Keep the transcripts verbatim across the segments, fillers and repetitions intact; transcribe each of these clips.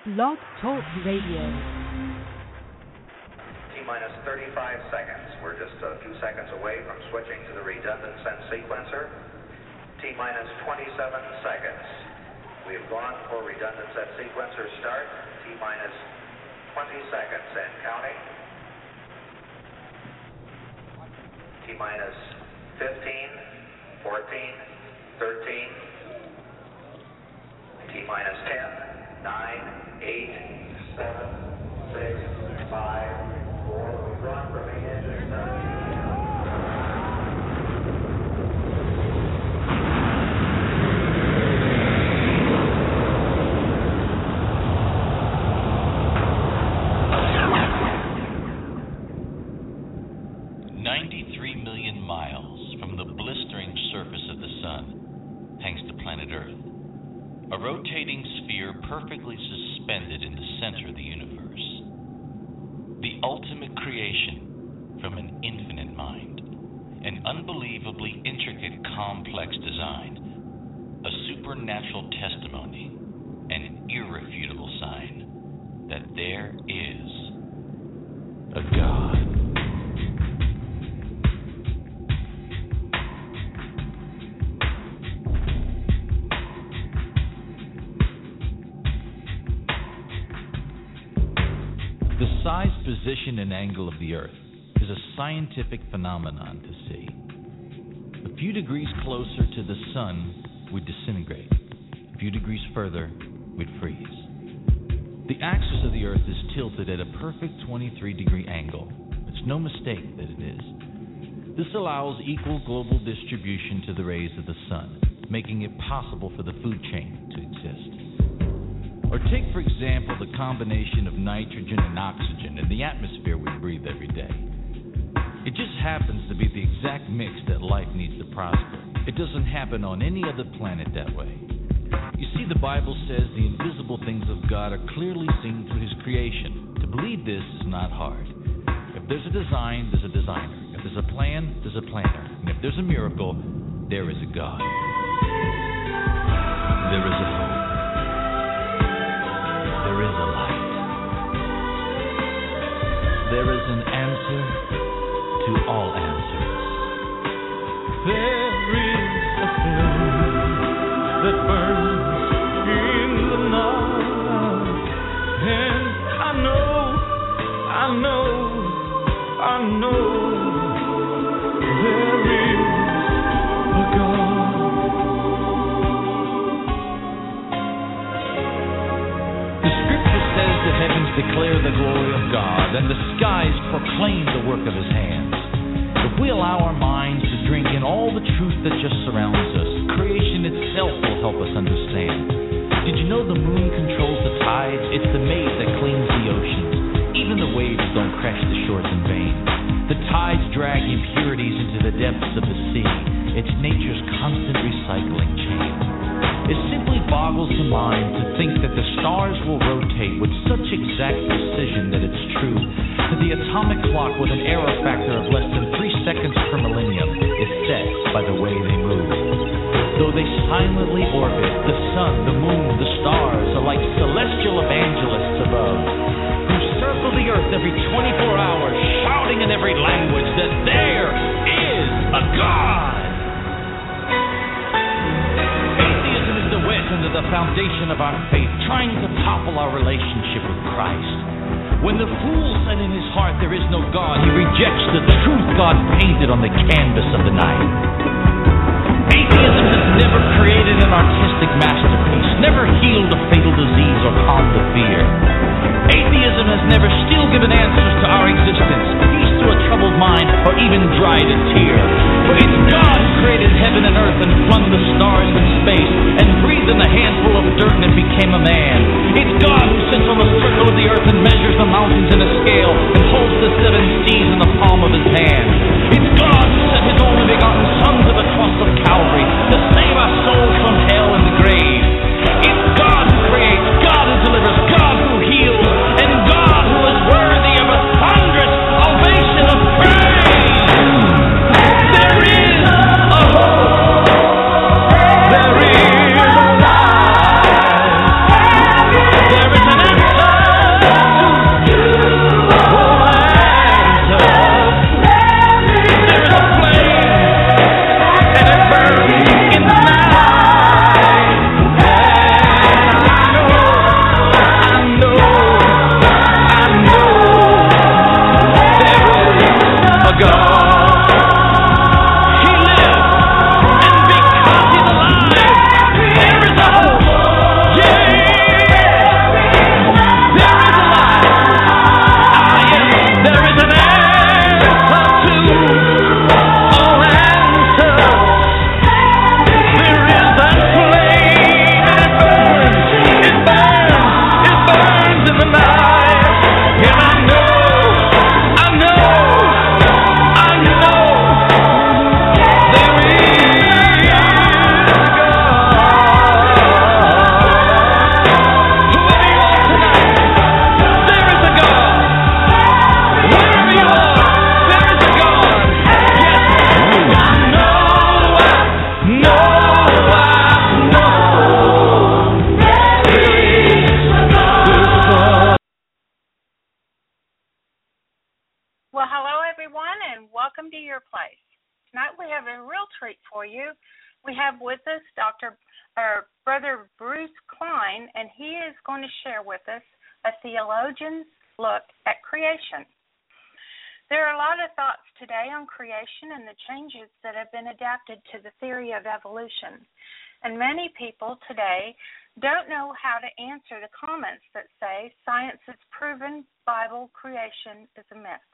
Blog Talk Radio. T-minus thirty-five seconds. We're just a few seconds away from switching to the redundant sense sequencer. T-minus twenty-seven seconds. We have gone for redundant set sequencer start. T-minus twenty seconds and counting. T-minus fifteen, fourteen, thirteen. T-minus ten, nine, eight, seven, six, five, four. We've gone for main engine start. ninety-three million miles from the blistering surface of the sun hangs the planet Earth, a rotating sphere perfectly suspended in the center of the universe. The ultimate creation from an infinite mind, an unbelievably intricate, complex design, a supernatural testimony, an irrefutable sign that there is a God. The size, position, and angle of the Earth is a scientific phenomenon to see. A few degrees closer to the sun, we'd disintegrate. A few degrees further, we'd freeze. The axis of the Earth is tilted at a perfect twenty-three degree angle. It's no mistake that it is. This allows equal global distribution to the rays of the sun, making it possible for the food chain to exist. Or take, for example, the combination of nitrogen and oxygen in the atmosphere we breathe every day. It just happens to be the exact mix that life needs to prosper. It doesn't happen on any other planet that way. You see, the Bible says the invisible things of God are clearly seen through His creation. To believe this is not hard. If there's a design, there's a designer. If there's a plan, there's a planner. And if there's a miracle, there is a God. There is a hope. There is a light. There is an answer to all answers. There is a flame that burns in the night. And I know, I know, I know there is a God. The heavens declare the glory of God, and the skies proclaim the work of His hands. If we allow our minds to drink in all the truth that just surrounds us, creation itself will help us understand. Did you know the moon controls the tides? It's the maid that cleans the oceans. Even the waves don't crash the shores in vain. The tides drag impurities into the depths of the sea. It's nature's constant recycling chain. It simply boggles the mind to think that the stars will rotate with such exact precision that it's true that the atomic clock with an error factor of less than three seconds per millennium is set by the way they move. Though they silently orbit, the sun, the moon, the stars are like celestial evangelists above, who circle the earth every twenty-four hours, shouting in every language that there is a God. Under the foundation of our faith, trying to topple our relationship with Christ. When the fool said in his heart there is no God, he rejects the truth God painted on the canvas of the night. Atheism has never created an artistic masterpiece, never healed a fatal disease or calmed a fear. Atheism has never still given answers to our existence, peace to a troubled mind, or even dried a tear. For it's God who created heaven and earth and flung the stars in space and breathed in a handful of dirt and it became a man. It's God who sits on the circle of the earth and measures the mountains in a scale and holds the seven seas in the palm of His hand. It's God who sent His only begotten Son to the cross of Calvary to save our souls from hell and the grave. It's God who creates, God who delivers, God who heals, and God who is worthy of a thunderous ovation of praise. There is a hope. There is a light. There is an your place. Tonight we have a real treat for you. We have with us Doctor or Brother Bruce Klein, and he is going to share with us a theologian's look at creation. There are a lot of thoughts today on creation and the changes that have been adapted to the theory of evolution. And many people today don't know how to answer the comments that say science has proven Bible creation is a myth.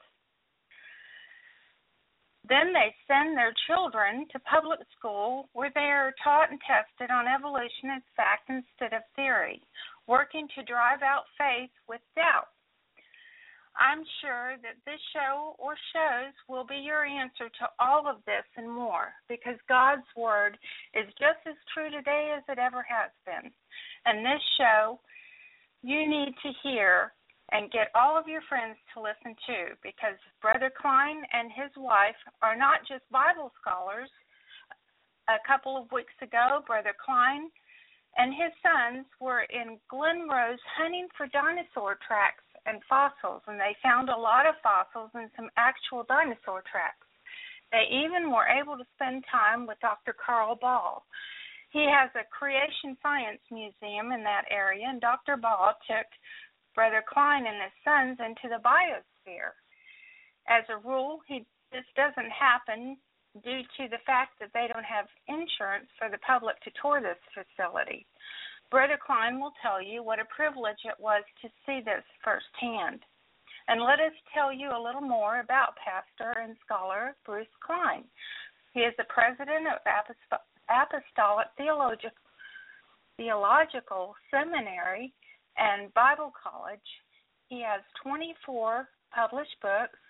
Then they send their children to public school where they are taught and tested on evolution as fact instead of theory, working to drive out faith with doubt. I'm sure that this show or shows will be your answer to all of this and more, because God's Word is just as true today as it ever has been. And this show you need to hear and get all of your friends to listen to, because Brother Klein and his wife are not just Bible scholars. A couple of weeks ago, Brother Klein and his sons were in Glen Rose hunting for dinosaur tracks and fossils, and they found a lot of fossils and some actual dinosaur tracks. They even were able to spend time with Doctor Carl Ball. He has a creation science museum in that area, and Doctor Ball took Brother Klein and his sons into the biosphere. As a rule, he, this doesn't happen due to the fact that they don't have insurance for the public to tour this facility. Brother Klein will tell you what a privilege it was to see this firsthand. And let us tell you a little more about pastor and scholar Bruce Klein. He is the president of Apostolic Theological, Theological Seminary and Bible College. He has twenty-four published books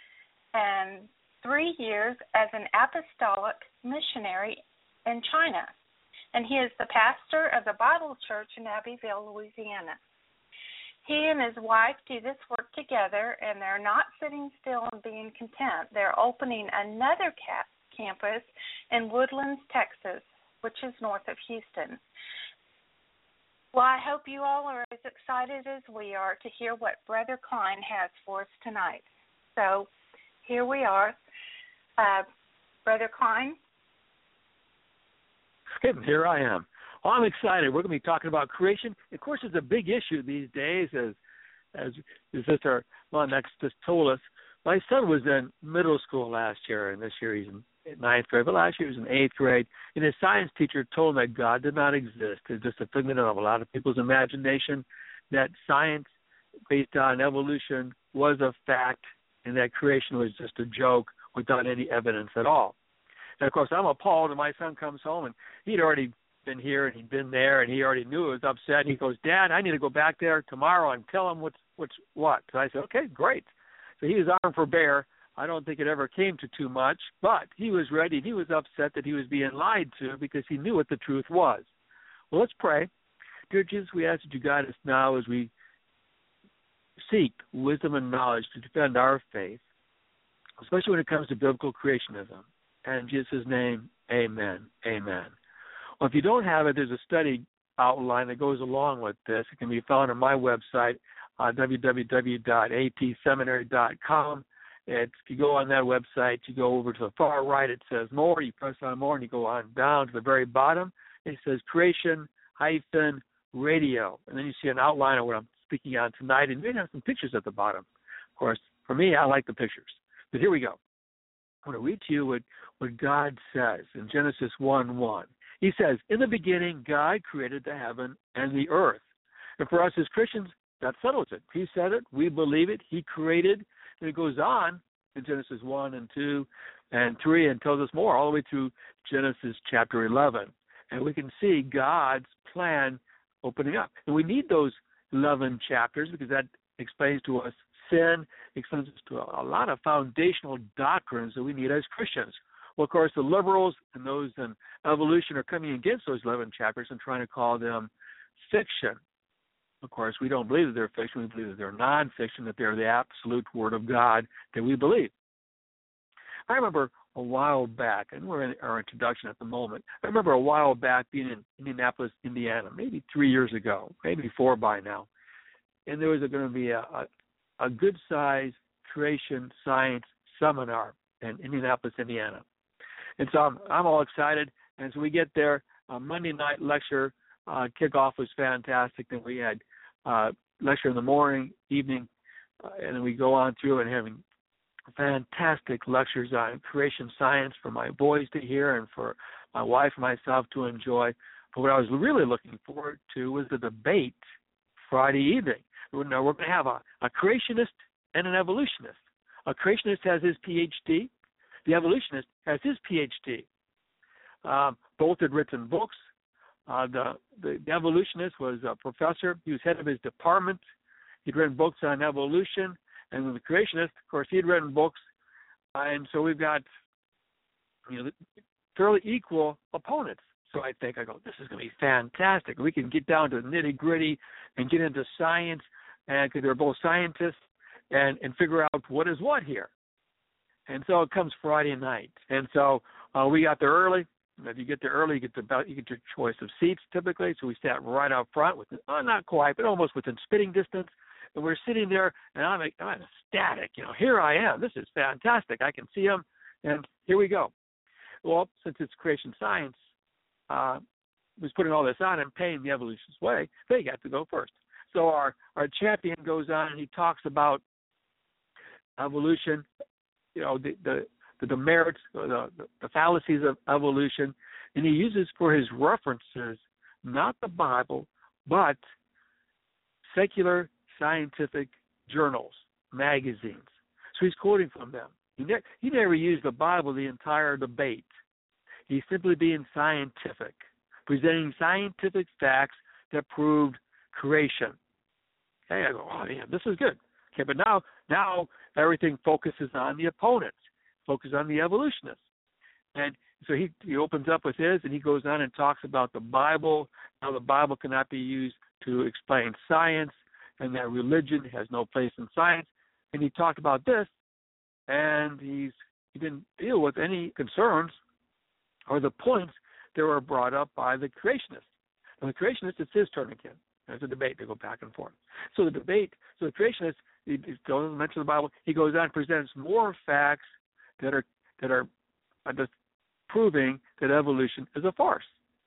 and three years as an apostolic missionary in China. And he is the pastor of the Bible Church in Abbeville, Louisiana. He and his wife do this work together, and they're not sitting still and being content. They're opening another ca- campus in Woodlands, Texas, which is north of Houston. Well, I hope you all are as excited as we are to hear what Brother Klein has for us tonight. So here we are. Uh, Brother Klein? Skip, here I am. Well, I'm excited. We're going to be talking about creation. Of course, it's a big issue these days, as as your sister Monex just told us. My son was in middle school last year, and this year he's in ninth grade, but last year he was in eighth grade, and his science teacher told him that God did not exist. It's just a figment of a lot of people's imagination, that science based on evolution was a fact, and that creation was just a joke without any evidence at all. And, of course, I'm appalled, and my son comes home, and he'd already been here, and he'd been there, and he already knew it was upset. And he goes, Dad, I need to go back there tomorrow and tell him what's, what's what. So I said, okay, great. So he was armed for bear. I don't think it ever came to too much, but he was ready. He was upset that he was being lied to because he knew what the truth was. Well, let's pray. Dear Jesus, we ask that you guide us now as we seek wisdom and knowledge to defend our faith, especially when it comes to biblical creationism. And in Jesus' name, amen. Amen. Well, if you don't have it, there's a study outline that goes along with this. It can be found on my website, uh, w w w dot a t seminary dot com. It's, if you go on that website, you go over to the far right, it says more. You press on more, and you go on down to the very bottom. It says creation hyphen radio. And then you see an outline of what I'm speaking on tonight, and you have some pictures at the bottom. Of course, for me, I like the pictures. But here we go. I want to read to you what, what God says in Genesis one one. He says, in the beginning, God created the heaven and the earth. And for us as Christians, that settles it. He said it. We believe it. He created. And it goes on in Genesis one and two and three and tells us more all the way through Genesis chapter eleven. And we can see God's plan opening up. And we need those eleven chapters because that explains to us sin, explains to a, a lot of foundational doctrines that we need as Christians. Well, of course, the liberals and those in evolution are coming against those eleven chapters and trying to call them fiction. Of course, we don't believe that they're fiction. We believe that they're nonfiction, that they're the absolute Word of God that we believe. I remember a while back, and we're in our introduction at the moment, I remember a while back being in Indianapolis, Indiana, maybe three years ago, maybe four by now, and there was going to be a, a, a good-sized creation science seminar. in Indianapolis, Indiana. And so I'm, I'm all excited. And so we get there. Uh, Monday night lecture uh, kickoff was fantastic. Then we had uh, lecture in the morning, evening, uh, and then we go on through and having fantastic lectures on creation science for my boys to hear and for my wife and myself to enjoy. But what I was really looking forward to was the debate Friday evening. We're, we're going to have a, a creationist and an evolutionist. A creationist has his P H D. The evolutionist has his P H D. Um, both had written books. Uh, the, the, the evolutionist was a professor. He was head of his department. He'd written books on evolution. And the creationist, of course, he'd written books. Uh, and so we've got, you know, fairly equal opponents. So I think, I go, this is going to be fantastic. We can get down to the nitty-gritty and get into science, and because they're both scientists, and, and figure out what is what here. And so it comes Friday night. And so uh, we got there early. If you get there early, you get, the, you get your choice of seats typically. So we sat right out front, with oh, not quite, but almost within spitting distance. And we're sitting there, and I'm, I'm ecstatic. You know, here I am. This is fantastic. I can see them, and here we go. Well, since it's creation science, uh, was putting all this on and paying the evolutionist way, they got to go first. So our, our champion goes on, and he talks about evolution, you know, the the, the demerits, the, the, the fallacies of evolution, and he uses for his references not the Bible, but secular scientific journals, magazines. So he's quoting from them. He, ne- he never used the Bible the entire debate. He's simply being scientific, presenting scientific facts that proved creation. Okay, I go, oh, yeah, this is good. Okay, but now, now everything focuses on the opponents, focuses on the evolutionists. And so he, he opens up with his, and he goes on and talks about the Bible, how the Bible cannot be used to explain science, and that religion has no place in science. And he talked about this, and he's he didn't deal with any concerns or the points that were brought up by the creationists. And the creationists, it's his turn again. There's a debate. They go back and forth. So the debate, so the creationist, he goes and mentions the Bible. He goes on and presents more facts that are that are just proving that evolution is a farce.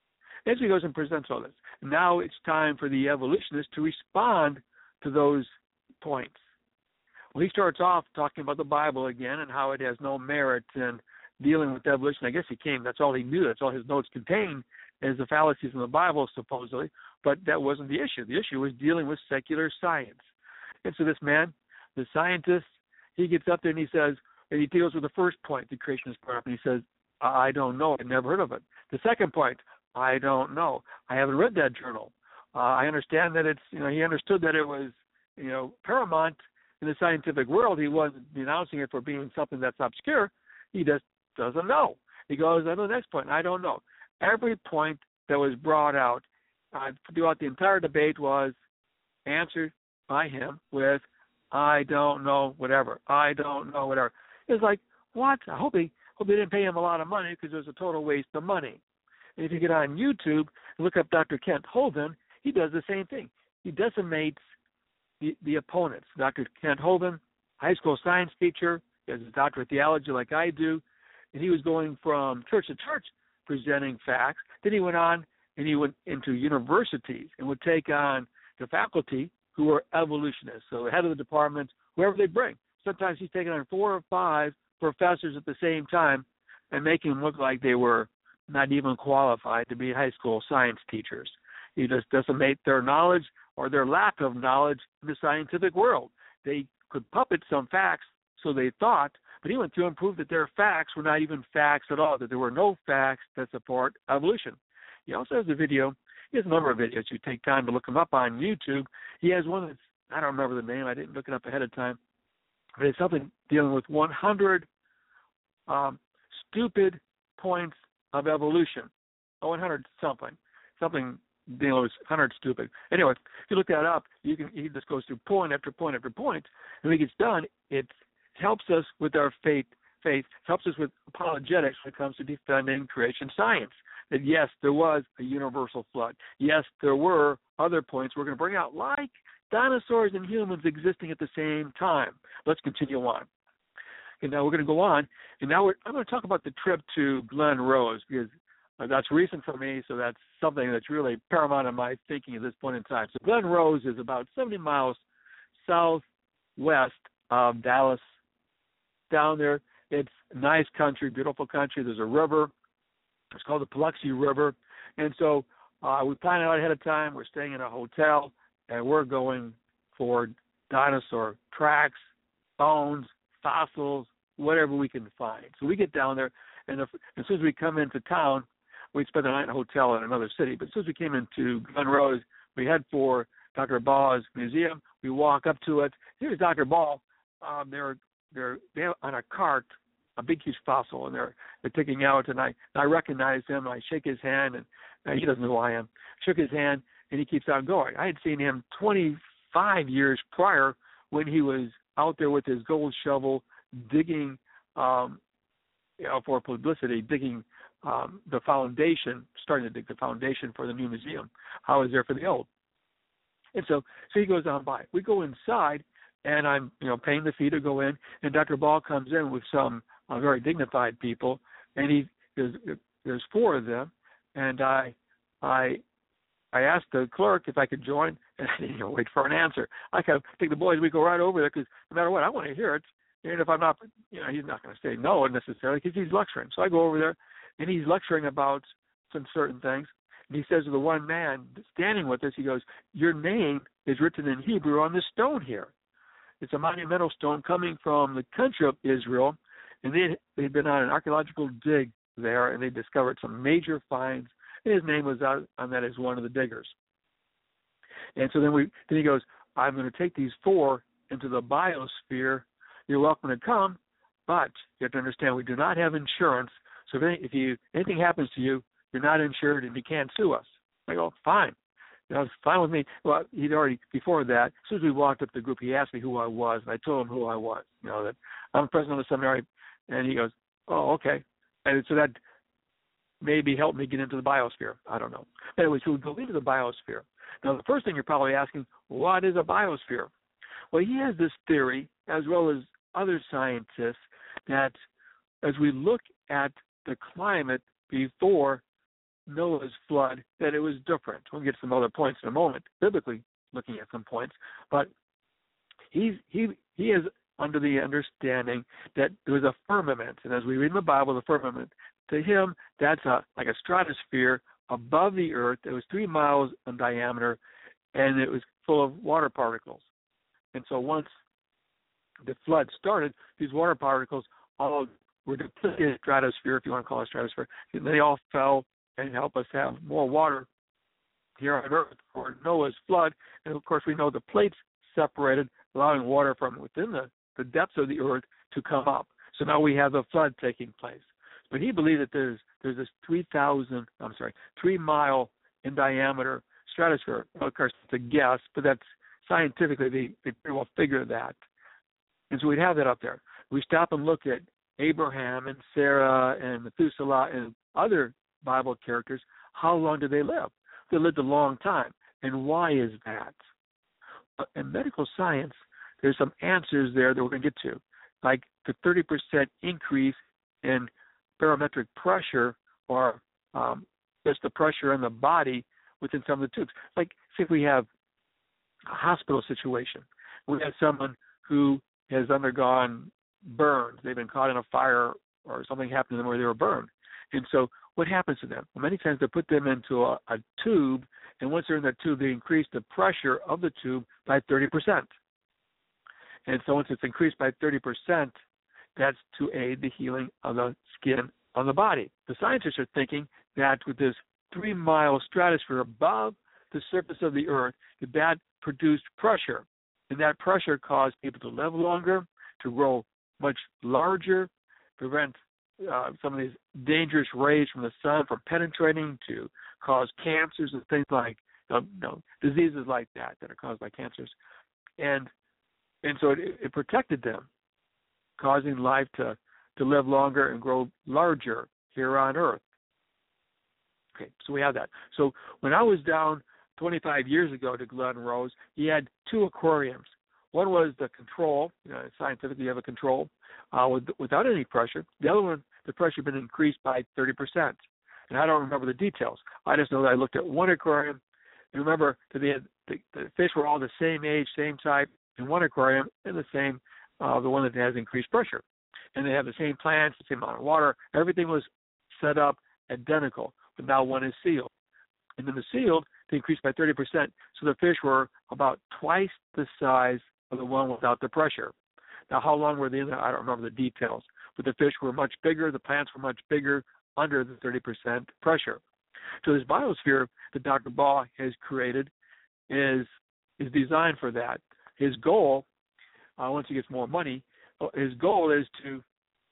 As he goes and presents all this, now it's time for the evolutionist to respond to those points. Well, he starts off talking about the Bible again and how it has no merit in dealing with evolution. I guess he came, that's all he knew, that's all his notes contained, is the fallacies in the Bible, supposedly, but that wasn't the issue. The issue was dealing with secular science. And so this man, the scientist, he gets up there and he says, and he deals with the first point the creationist brought up, and he says, I don't know, I've never heard of it. The second point, I don't know, I haven't read that journal. Uh, I understand that it's, you know, he understood that it was, you know, paramount in the scientific world. He wasn't denouncing it for being something that's obscure. He just doesn't know. He goes on to the next point, I don't know. Every point that was brought out uh, throughout the entire debate was answered by him with, I don't know, whatever. I don't know, whatever. It's like, what? I hope he hope they didn't pay him a lot of money because it was a total waste of money. And if you get on YouTube and look up Doctor Kent Hovind, he does the same thing. He decimates the, the opponents. Doctor Kent Hovind, high school science teacher, he has a doctorate of theology like I do, and he was going from church to church presenting facts. Then he went on and he went into universities and would take on the faculty who were evolutionists, so the head of the department, whoever they bring. Sometimes he's taking on four or five professors at the same time and making them look like they were not even qualified to be high school science teachers. He just decimate their knowledge or their lack of knowledge in the scientific world. They could puppet some facts, so they thought, but he went through and proved that their facts were not even facts at all, that there were no facts that support evolution. He also has a video. He has a number of videos. You take time to look him up on YouTube. He has one that's, I don't remember the name. I didn't look it up ahead of time. But it's something dealing with one hundred um, stupid points of evolution. Oh, one hundred something. Something dealing with one hundred stupid. Anyway, if you look that up, you can. He just goes through point after point after point. And when he gets done, it helps us with our faith. Faith helps us with apologetics when it comes to defending creation science. That yes, there was a universal flood. Yes, there were other points we're going to bring out, like dinosaurs and humans existing at the same time. Let's continue on. And now we're going to go on, and now we're, I'm going to talk about the trip to Glen Rose because uh, that's recent for me, so that's something that's really paramount in my thinking at this point in time. So Glen Rose is about seventy miles southwest of Dallas. Down there, it's nice country, beautiful country. There's a river. It's called the Paluxy River. And so uh, we plan it out ahead of time. We're staying in a hotel, and we're going for dinosaur tracks, bones, fossils, whatever we can find. So we get down there, and if, as soon as we come into town, we'd spend the night in a hotel in another city. But as soon as we came into Glen Rose, we head for Doctor Ball's museum. We walk up to it. Here's Doctor Ball. Um, they're they're they have on a cart a big huge fossil, and they're they're taking out. And I and I recognize him. And I shake his hand, and, and he doesn't know who I am. Shook his hand, and he keeps on going. I had seen him twenty-five years prior when he was out there with his gold shovel digging, um, you know, for publicity, digging um, the foundation, starting to dig the foundation for the new museum. I was there for the old. And so, so he goes on by. We go inside, and I'm, you know, paying the fee to go in, and Doctor Ball comes in with some uh, very dignified people, and he there's there's four of them, and I I I asked the clerk if I could join, and I didn't even wait for an answer. I kind of think the boys, we go right over there because no matter what, I want to hear it, and if I'm not, you know, he's not going to say no necessarily because he's lecturing. So I go over there, and he's lecturing about some certain things. And he says to the one man standing with us, he goes, "Your name is written in Hebrew on this stone here. It's a monumental stone coming from the country of Israel." And they they'd been on an archaeological dig there, and they discovered some major finds. And his name was out on that as one of the diggers. And so then we then he goes, "I'm going to take these four into the biosphere. You're welcome to come, but you have to understand we do not have insurance. So if, any, if you anything happens to you, you're not insured and you can't sue us." I go, "Fine. You know, it's fine with me." Well, he'd already, before that, as soon as we walked up to the group, he asked me who I was, and I told him who I was, you know, that I'm president of the seminary, and he goes, "Oh, okay." And so that maybe helped me get into the biosphere. I don't know. Anyway, so we go into the biosphere. Now, the first thing you're probably asking, what is a biosphere? Well, he has this theory, as well as other scientists, that as we look at the climate before Noah's flood, that it was different. We'll get some other points in a moment, biblically looking at some points. But he's, he he is under the understanding that there was a firmament. And as we read in the Bible, the firmament, to him, that's a like a stratosphere above the earth. It was three miles in diameter, and it was full of water particles. And so once the flood started, these water particles all were depleted in the stratosphere, if you want to call it stratosphere, and they all fell and help us have more water here on Earth for Noah's flood. And, of course, we know the plates separated, allowing water from within the, the depths of the Earth to come up. So now we have the flood taking place. But he believed that there's there's this three thousand, I'm sorry, three mile in diameter stratosphere. Well, of course, it's a guess, but that's scientifically, they, they pretty well figure that. And so we'd have that up there. We stop and look at Abraham and Sarah and Methuselah and other Bible characters. How long did they live? They lived a long time. And why is that? In medical science, there's some answers there that we're going to get to, like the thirty percent increase in barometric pressure, or um, just the pressure in the body within some of the tubes. Like, say if we have a hospital situation, we have someone who has undergone burns. They've been caught in a fire or something happened to them where they were burned. And so what happens to them? Well, many times they put them into a, a tube, and once they're in that tube, they increase the pressure of the tube by thirty percent. And so once it's increased by thirty percent, that's to aid the healing of the skin on the body. The scientists are thinking that with this three-mile stratosphere above the surface of the Earth, that, that produced pressure, and that pressure caused people to live longer, to grow much larger, prevent uh, some of these dangerous rays from the sun from penetrating, to cause cancers and things like, you know, diseases like that that are caused by cancers. And and so it, it protected them, causing life to, to live longer and grow larger here on Earth. Okay, so we have that. So when I was down twenty-five years ago to Glen Rose, he had two aquariums. One was the control. You know, scientifically, you have a control uh, with, without any pressure. The other one, the pressure had been increased by thirty percent. And I don't remember the details. I just know that I looked at one aquarium. And remember that they had, the, the fish were all the same age, same type in one aquarium, and the same, uh, the one that has increased pressure. And they have the same plants, the same amount of water. Everything was set up identical, but now one is sealed. And then the sealed, they increased by thirty percent. So the fish were about twice the size of the one without the pressure. Now, how long were they in there? I don't remember the details. But the fish were much bigger. The plants were much bigger under the thirty percent pressure. So this biosphere that Doctor Ball has created is is designed for that. His goal, uh, once he gets more money, his goal is to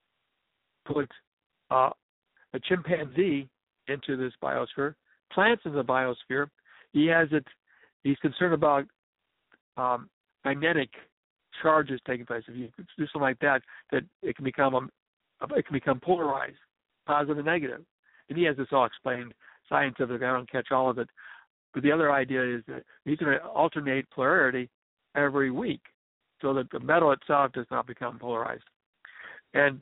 put uh, a chimpanzee into this biosphere, plants in the biosphere. He has it. He's concerned about um, magnetic charges taking place. If you do something like that, that it can become a, it can become polarized, positive and negative. And he has this all explained scientifically. I don't catch all of it. But the other idea is that he's going to alternate polarity every week so that the metal itself does not become polarized. And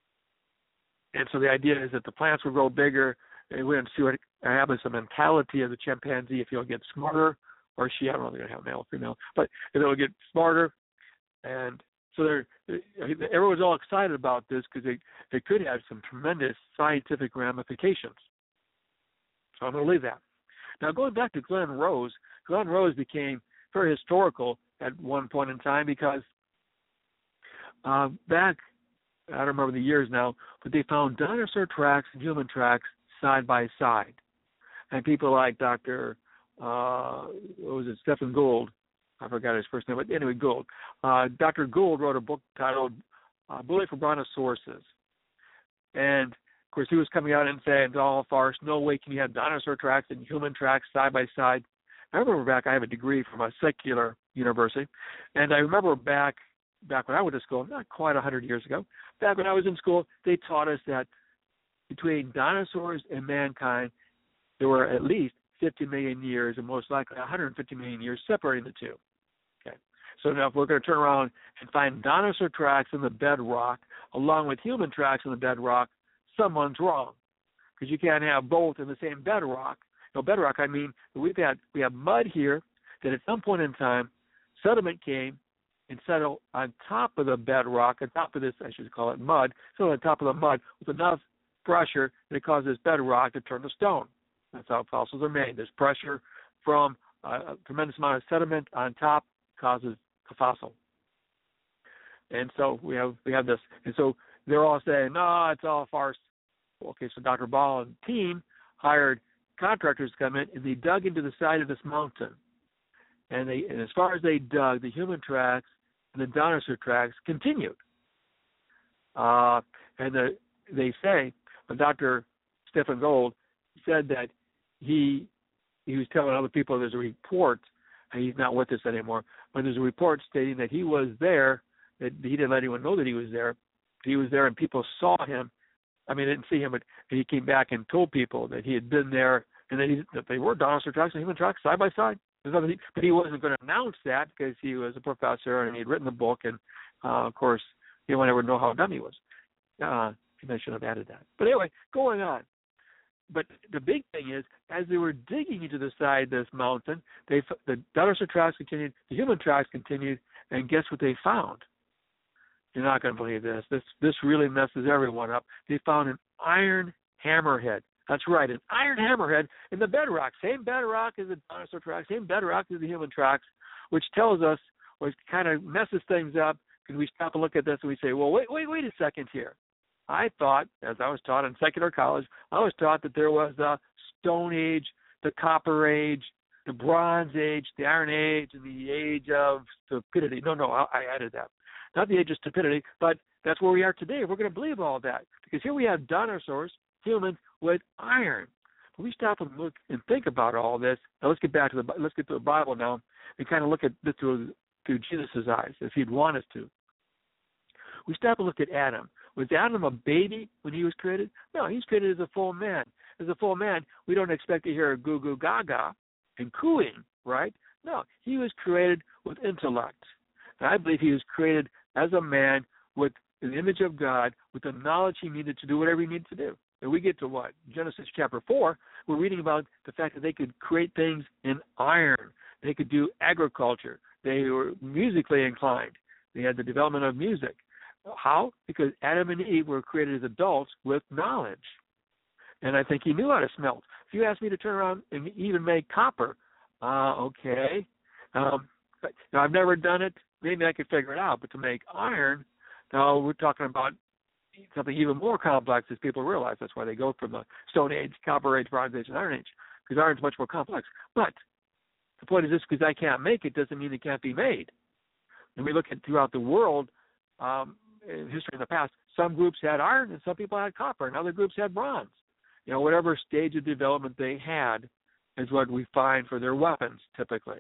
and so the idea is that the plants will grow bigger, and we're going to see what happens to the mentality of the chimpanzee if he'll get smarter, or she, I don't know if they're going to have male or female, but if it'll get smarter. And so they're, everyone's all excited about this because it, it could have some tremendous scientific ramifications. So I'm going to leave that. Now, going back to Glenn Rose, Glenn Rose became very historical at one point in time because uh, back, I don't remember the years now, but they found dinosaur tracks and human tracks side by side. And people like Doctor, uh, what was it, Stephen Gould, I forgot his first name, but anyway, Gould. Uh, Doctor Gould wrote a book titled uh, Bullet for Brontosauruses. And, of course, he was coming out and saying, it's all a farce. No way can you have dinosaur tracks and human tracks side by side. I remember back, I have a degree from a secular university, and I remember back back when I went to school, not quite one hundred years ago, back when I was in school, they taught us that between dinosaurs and mankind, there were at least fifty million years, and most likely one hundred fifty million years separating the two. Okay, so now if we're going to turn around and find dinosaur tracks in the bedrock along with human tracks in the bedrock, someone's wrong, because you can't have both in the same bedrock. No, bedrock, I mean, we've had, we have mud here that at some point in time, sediment came and settled on top of the bedrock, on top of this, I should call it mud, so on top of the mud with enough pressure that it causes bedrock to turn to stone. That's how fossils are made. There's pressure from uh, a tremendous amount of sediment on top causes a fossil. And so we have we have this. And so they're all saying, no, it's all a farce. Okay, so Doctor Ball and team hired contractors to come in, and they dug into the side of this mountain. And they, and as far as they dug, the human tracks and the dinosaur tracks continued. Uh, and the, they say, uh, Doctor Stephen Gould said that he he was telling other people there's a report, and he's not with us anymore, but there's a report stating that he was there, that he didn't let anyone know that he was there. He was there, and people saw him. I mean, they didn't see him, but he came back and told people that he had been there, and that, he, that they were dinosaur tracks and human tracks side by side. But he wasn't going to announce that because he was a professor and he had written the book, and uh, of course, he would never know how dumb he was. Uh, I should have added that. But anyway, going on. But the big thing is, as they were digging into the side of this mountain, they the dinosaur tracks continued, the human tracks continued, and guess what they found? You're not going to believe this. This this really messes everyone up. They found an iron hammerhead. That's right, an iron hammerhead in the bedrock. Same bedrock as the dinosaur tracks, same bedrock as the human tracks, which tells us, which kind of messes things up, because we stop and look at this and we say, well, wait, wait, wait a second here. I thought, as I was taught in secular college, I was taught that there was the Stone Age, the Copper Age, the Bronze Age, the Iron Age, and the Age of Stupidity. No, no, I, I added that. Not the Age of Stupidity, but that's where we are today. We're going to believe all that, because here we have dinosaurs, humans with iron. But we stop and look and think about all this. Now let's get back to the let's get to the Bible now and kind of look at this through through Jesus' eyes, if he'd want us to. We stop and look at Adam. Was Adam a baby when he was created? No, he's created as a full man. As a full man, we don't expect to hear a goo goo gaga and cooing, right? No, he was created with intellect. And I believe he was created as a man with the image of God, with the knowledge he needed to do whatever he needed to do. And we get to what? Genesis chapter four, we're reading about the fact that they could create things in iron. They could do agriculture. They were musically inclined. They had the development of music. How? Because Adam and Eve were created as adults with knowledge. And I think he knew how to smelt. If you ask me to turn around and even make copper, uh, okay. Um, but, now, I've never done it. Maybe I could figure it out. But to make iron, now we're talking about something even more complex as people realize. That's why they go from the Stone Age, Copper Age, Bronze Age, and Iron Age, because iron's much more complex. But the point is this, because I can't make it doesn't mean it can't be made. And we look at throughout the world, um, in history in the past, some groups had iron and some people had copper, and other groups had bronze. You know, whatever stage of development they had is what we find for their weapons, typically.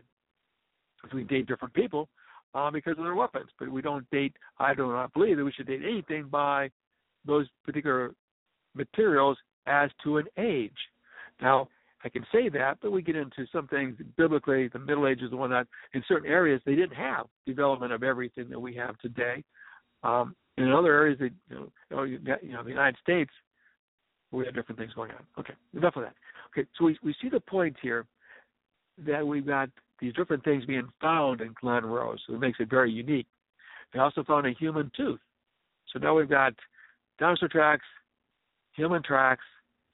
So we date different people uh, because of their weapons, but we don't date, I do not believe that we should date anything by those particular materials as to an age. Now, I can say that, but we get into some things biblically, the Middle Ages and whatnot, in certain areas they didn't have development of everything that we have today. Um, in other areas, they, you know, you know, the United States, we have different things going on. Okay, enough of that. Okay, so we we see the point here that we've got these different things being found in Glen Rose, so it makes it very unique. They also found a human tooth. So now we've got dinosaur tracks, human tracks,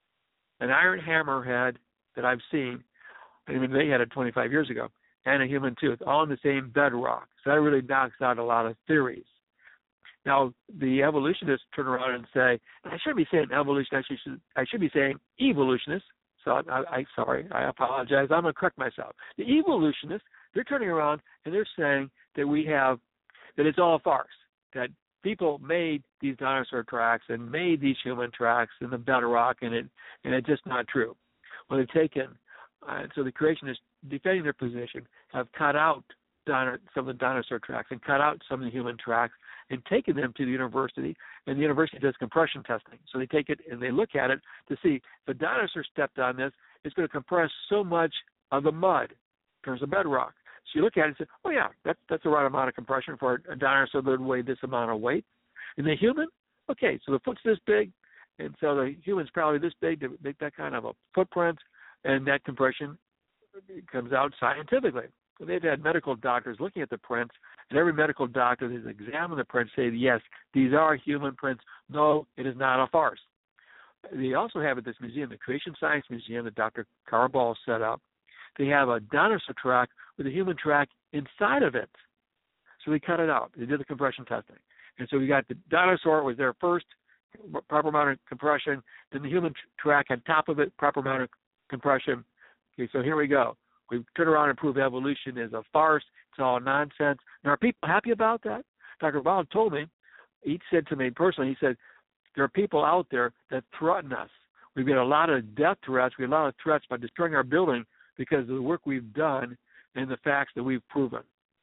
an iron hammerhead that I've seen, I mean, they had it twenty-five years ago, and a human tooth, all in the same bedrock. So that really knocks out a lot of theories. Now, the evolutionists turn around and say, and I shouldn't be saying evolution, I should, I should be saying evolutionists. So I, I sorry, I apologize. I'm going to correct myself. The evolutionists, they're turning around and they're saying that we have, that it's all a farce, that people made these dinosaur tracks and made these human tracks in the bedrock, and it and it's just not true. Well, they've taken, uh, so the creationists defending their position have cut out dino, some of the dinosaur tracks and cut out some of the human tracks and taken them to the university, and the university does compression testing. So they take it and they look at it to see if a dinosaur stepped on this, it's going to compress so much of the mud in terms of bedrock. So you look at it and say, oh, yeah, that's, that's the right amount of compression for a dinosaur that would weigh this amount of weight. And the human, okay, so the foot's this big, and so the human's probably this big to make that kind of a footprint, and that compression comes out scientifically. So they've had medical doctors looking at the prints, and every medical doctor that has examined the prints say, yes, these are human prints. No, it is not a farce. They also have at this museum, the Creation Science Museum that Doctor Carl Ball set up, they have a dinosaur track with a human track inside of it. So they cut it out. They did the compression testing. And so we got the dinosaur was there first, proper amount of compression, then the human track on top of it, proper amount of compression. Okay, so here we go. We've turned around and proved evolution is a farce. It's all nonsense. And are people happy about that? Doctor Ball told me, he said to me personally, he said, there are people out there that threaten us. We've got a lot of death threats. We have a lot of threats by destroying our building because of the work we've done and the facts that we've proven.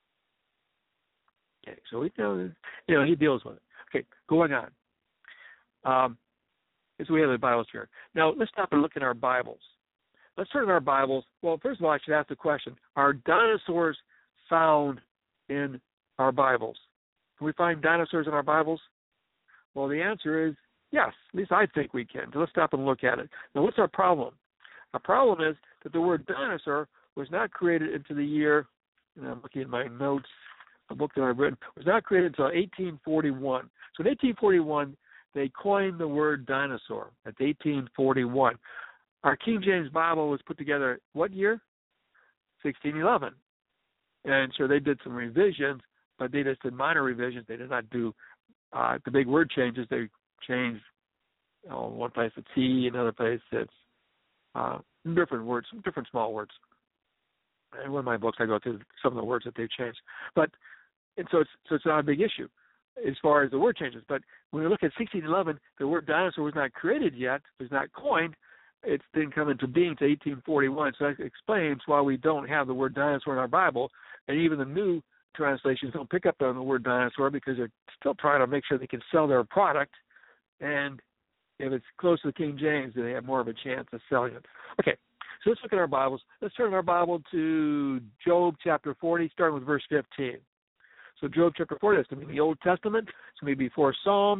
Okay, so we, you know, you know, he deals with it. Okay, going on. Um, so we have the Bibles here. Now, let's stop and look at our Bibles. Let's turn to our Bibles. Well, first of all, I should ask the question, are dinosaurs found in our Bibles? Can we find dinosaurs in our Bibles? Well, the answer is yes. At least I think we can. So let's stop and look at it. Now, what's our problem? Our problem is that the word dinosaur was not created into the year, and I'm looking at my notes, a book that I've written, was not created until eighteen forty-one. So in eighteen forty-one, they coined the word dinosaur. That's eighteen forty-one. Our King James Bible was put together what year? sixteen eleven. And so they did some revisions, but they just did minor revisions. They did not do uh, the big word changes. They changed, you know, one place it's T, another place it's uh, different words, different small words. In one of my books, I go through some of the words that they've changed. But and so it's so it's not a big issue as far as the word changes. But when we look at sixteen eleven, the word dinosaur was not created yet, was not coined. It's didn't come into being to eighteen forty-one. So that explains why we don't have the word dinosaur in our Bible, and even the new translations don't pick up on the word dinosaur because they're still trying to make sure they can sell their product. And if it's close to the King James, they have more of a chance of selling it. Okay, so let's look at our Bibles. Let's turn our Bible to Job chapter forty, starting with verse fifteen. So Job chapter forty, that's going to be the Old Testament. It's going to be before Psalms.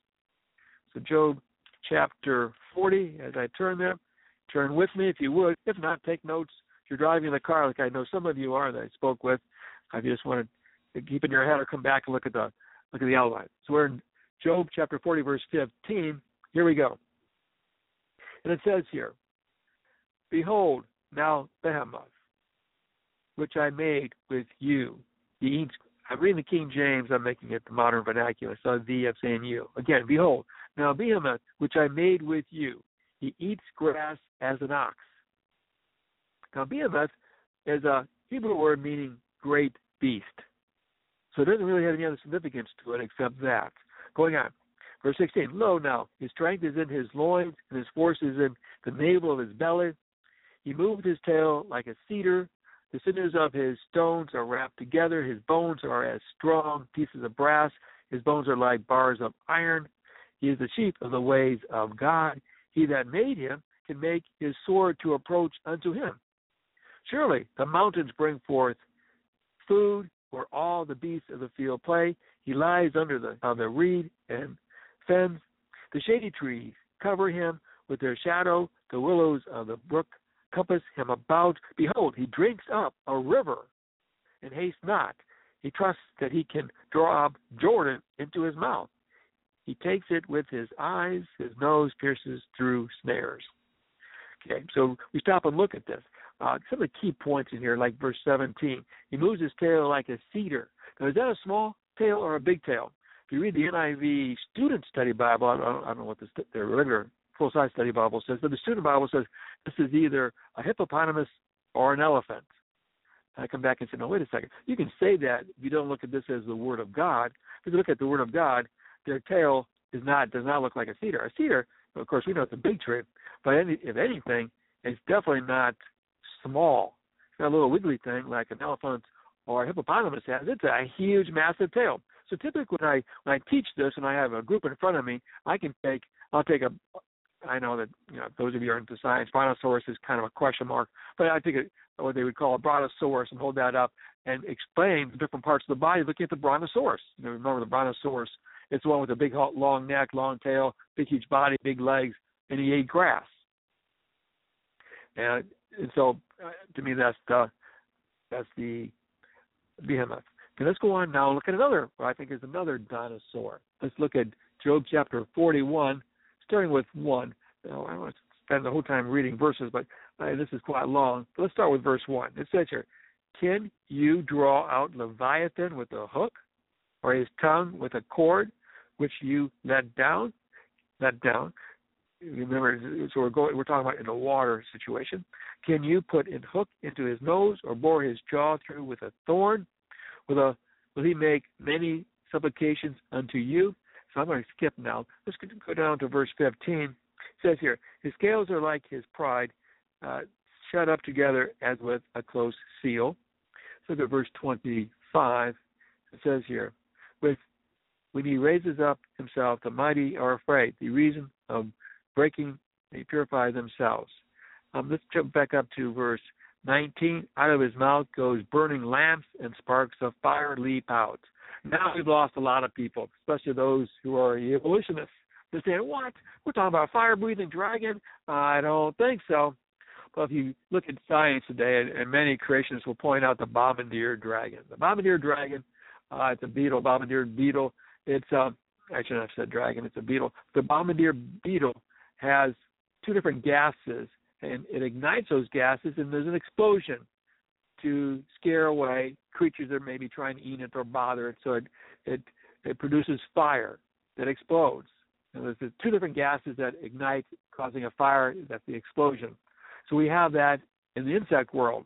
So Job chapter forty, as I turn there, turn with me if you would. If not, take notes. If you're driving in the car, like I know some of you are that I spoke with, if you just want to keep in your head or come back and look at the look at the outline. So we're in Job chapter forty, verse fifteen. Here we go. And it says here, Behold, now Behemoth, which I made with you. He eats. I'm reading the King James. I'm making it the modern vernacular. So the, I'm saying you. Again, behold, now Behemoth, which I made with you. He eats grass as an ox. Now Behemoth is a Hebrew word meaning great beast. So it doesn't really have any other significance to it except that. Going on. Verse sixteen, Lo now, his strength is in his loins, and his force is in the navel of his belly. He moved his tail like a cedar. The sinews of his stones are wrapped together. His bones are as strong pieces of brass. His bones are like bars of iron. He is the chief of the ways of God. He that made him can make his sword to approach unto him. Surely the mountains bring forth food where all the beasts of the field play. He lies under the, uh, the reed and fens. The shady trees cover him with their shadow. The willows of the brook compass him about. Behold, he drinks up a river and hastes not. He trusts that he can draw up Jordan into his mouth. He takes it with his eyes. His nose pierces through snares. Okay, so we stop and look at this. Uh, some of the key points in here, like verse seventeen. He moves his tail like a cedar. Now, is that a small tail or a big tail? If you read the N I V Student Study Bible, I don't, I don't know what the, the regular full-size study Bible says, but the Student Bible says this is either a hippopotamus or an elephant. And I come back and say, no, wait a second. You can say that if you don't look at this as the Word of God. If you look at the Word of God, their tail is not does not look like a cedar. A cedar, of course, we know it's a big tree, but any, if anything, it's definitely not small. It's not a little wiggly thing like an elephant or a hippopotamus has. It's a huge, massive tail. So typically when I when I teach this and I have a group in front of me, I can take I'll take a I know that you know those of you who are into science, brontosaurus is kind of a question mark, but I take a, what they would call a brontosaurus and hold that up and explain the different parts of the body looking at the brontosaurus. You know, remember the brontosaurus, it's the one with a big long neck, long tail, big huge body, big legs, and he ate grass. And, and so uh, to me that's the that's the behemoth. Okay, let's go on now and look at another, what I think is another dinosaur. Let's look at Job chapter forty-one, starting with one. Now, I don't want to spend the whole time reading verses, but uh, this is quite long. But let's start with verse one. It says here, Can you draw out Leviathan with a hook, or his tongue with a cord, which you let down? Let down. Remember, so we're going. We're talking about in a water situation. Can you put a hook into his nose, or bore his jaw through with a thorn? With a, will he make many supplications unto you? So I'm going to skip now. Let's go down to verse fifteen. It says here, his scales are like his pride, uh, shut up together as with a close seal. Let's look at verse twenty-five. It says here, with when he raises up himself, the mighty are afraid. The reason of breaking, they purify themselves. Um, let's jump back up to verse nineteen. Out of his mouth goes burning lamps, and sparks of fire leap out. Now we've lost a lot of people, especially those who are evolutionists. They're saying, what? We're talking about a fire-breathing dragon? I don't think so. Well, if you look at science today, and, and many creationists will point out the bombardier dragon. The bombardier dragon, uh, it's a beetle, bombardier beetle. It's, uh, I shouldn't have said dragon, it's a beetle. The bombardier beetle has two different gases, and it ignites those gases, and there's an explosion to scare away creatures that may be trying to eat it or bother it. So it it, it produces fire that explodes. And there's two different gases that ignite, causing a fire. That's the explosion. So we have that in the insect world.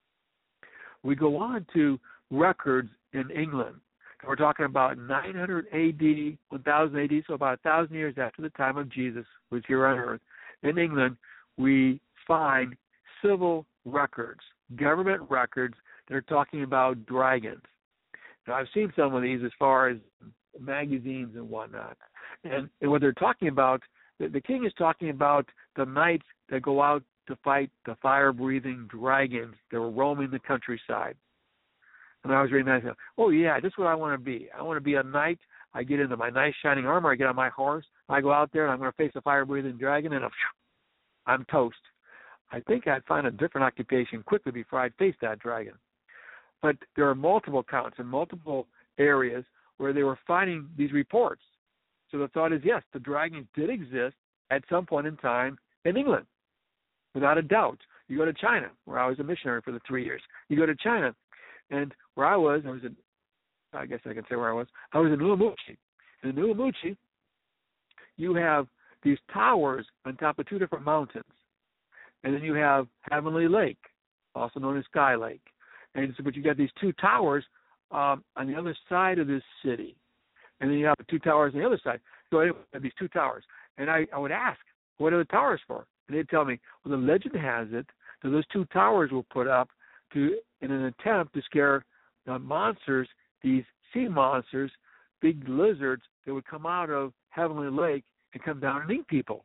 We go on to records in England. We're talking about nine hundred A D, one thousand A D, so about one thousand years after the time of Jesus was here on earth. In England, we find civil records, government records that are talking about dragons. Now, I've seen some of these as far as magazines and whatnot. And, and what they're talking about, the, the king is talking about the knights that go out to fight the fire-breathing dragons that were roaming the countryside. And I was reading that, I said, oh, yeah, this is what I want to be. I want to be a knight. I get into my nice shining armor. I get on my horse. I go out there, and I'm going to face a fire-breathing dragon, and I'm toast. I think I'd find a different occupation quickly before I'd face that dragon. But there are multiple accounts in multiple areas where they were finding these reports. So the thought is, yes, the dragons did exist at some point in time in England, without a doubt. You go to China, where I was a missionary for the three years. You go to China, and where I was, I was in, I guess I can say where I was, I was in Ulamuchi. In Ulamuchi, you have these towers on top of two different mountains. And then you have Heavenly Lake, also known as Sky Lake. And so, but you got these two towers um, on the other side of this city. And then you have the two towers on the other side. So anyway, you have these two towers. And I, I would ask, what are the towers for? And they'd tell me, well, the legend has it that those two towers were put up to in an attempt to scare the monsters, these sea monsters, big lizards that would come out of Heavenly Lake and come down and eat people.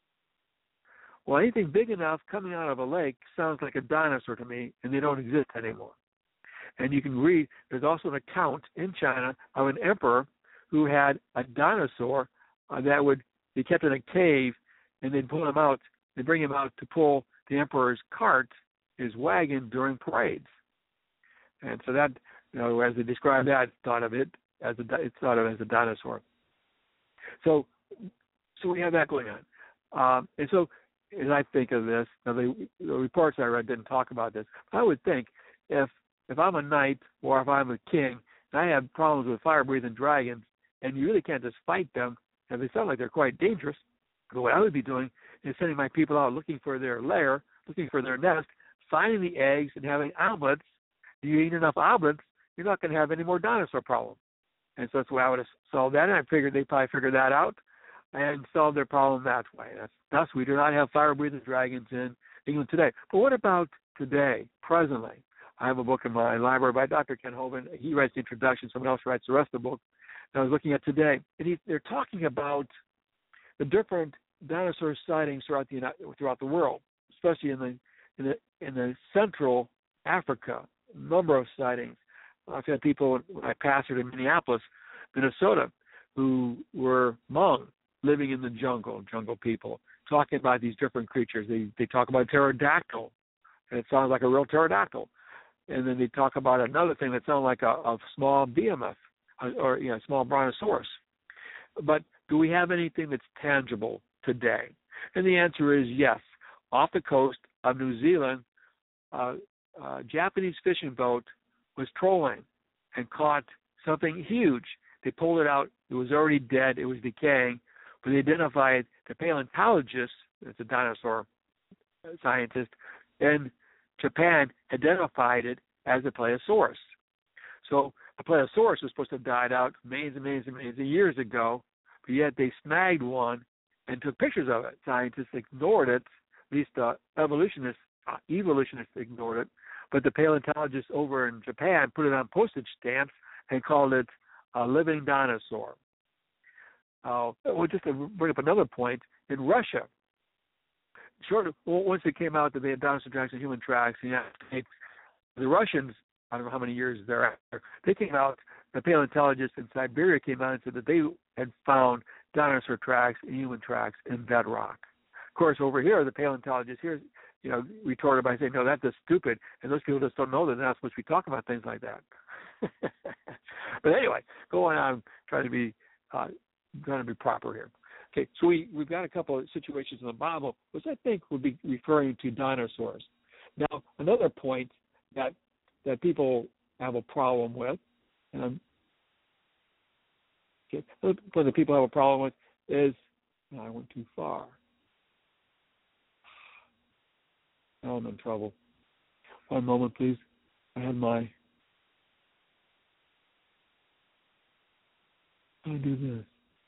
Well, anything big enough coming out of a lake sounds like a dinosaur to me, and they don't exist anymore. And you can read, there's also an account in China of an emperor who had a dinosaur uh, that would be kept in a cave, and they'd pull him out, they'd bring him out to pull the emperor's cart, his wagon, during parades. And so that, you know, as they describe that, it's thought of it as a, it's thought of as a dinosaur. So, so we have that going on. Um, and so, as I think of this, now the, the reports I read didn't talk about this. I would think if if I'm a knight or if I'm a king and I have problems with fire-breathing dragons, and you really can't just fight them, and they sound like they're quite dangerous, but what I would be doing is sending my people out looking for their lair, looking for their nest, finding the eggs, and having omelets. You eat enough omelets, you're not going to have any more dinosaur problems. And so that's the way I would have solved that, and I figured they probably figured that out and solve their problem that way. That's, thus, we do not have fire-breathing dragons in England today. But what about today, presently? I have a book in my library by Doctor Ken Hovind. He writes the introduction. Someone else writes the rest of the book. And I was looking at today, and he, they're talking about the different dinosaur sightings throughout the throughout the world, especially in the in the in the central Africa. A number of sightings. I've had people when I pastored in Minneapolis, Minnesota, who were Hmong, living in the jungle, jungle people, talking about these different creatures. They they talk about pterodactyl, and it sounds like a real pterodactyl. And then they talk about another thing that sounds like a, a small behemoth, or you know, a small brontosaurus. But do we have anything that's tangible today? And the answer is yes. Off the coast of New Zealand, uh, a Japanese fishing boat was trolling and caught something huge. They pulled it out. It was already dead. It was decaying. But they identified the paleontologist, that's a dinosaur scientist, in Japan identified it as a plesiosaurus. So the plesiosaurus was supposed to have died out millions and millions and millions of years ago, but yet they snagged one and took pictures of it. Scientists ignored it, at least the evolutionists, uh, evolutionists ignored it, but the paleontologists over in Japan put it on postage stamps and called it a living dinosaur. Uh, well, just to bring up another point, in Russia, short of, well, once it came out that they had dinosaur tracks and human tracks in the United States, the Russians, I don't know how many years thereafter, they came out, the paleontologists in Siberia came out and said that they had found dinosaur tracks and human tracks in bedrock. Of course, over here, the paleontologists here, you know, retorted by saying, no, that's just stupid, and those people just don't know that they're not supposed to be talking about things like that. But anyway, going on, trying to be uh, trying to be proper here. Okay, so we, we've got a couple of situations in the Bible, which I think would be referring to dinosaurs. Now, another point that that people have a problem with, and I'm, okay, another point that people have a problem with is, oh, I went too far. Now I'm in trouble. One moment, please. I had my, how do I do this?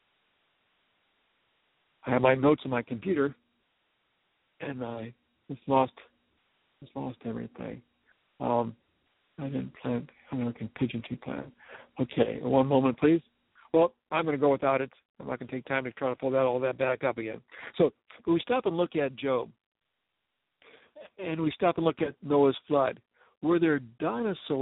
I have my notes on my computer, and I just lost, just lost everything. Um, I didn't plan American Pigeon Tree Plan. Okay, one moment, please. Well, I'm going to go without it. I'm not going to take time to try to pull that all that back up again. So we stop and look at Job, and we stop and look at Noah's flood. Were there dinosaurs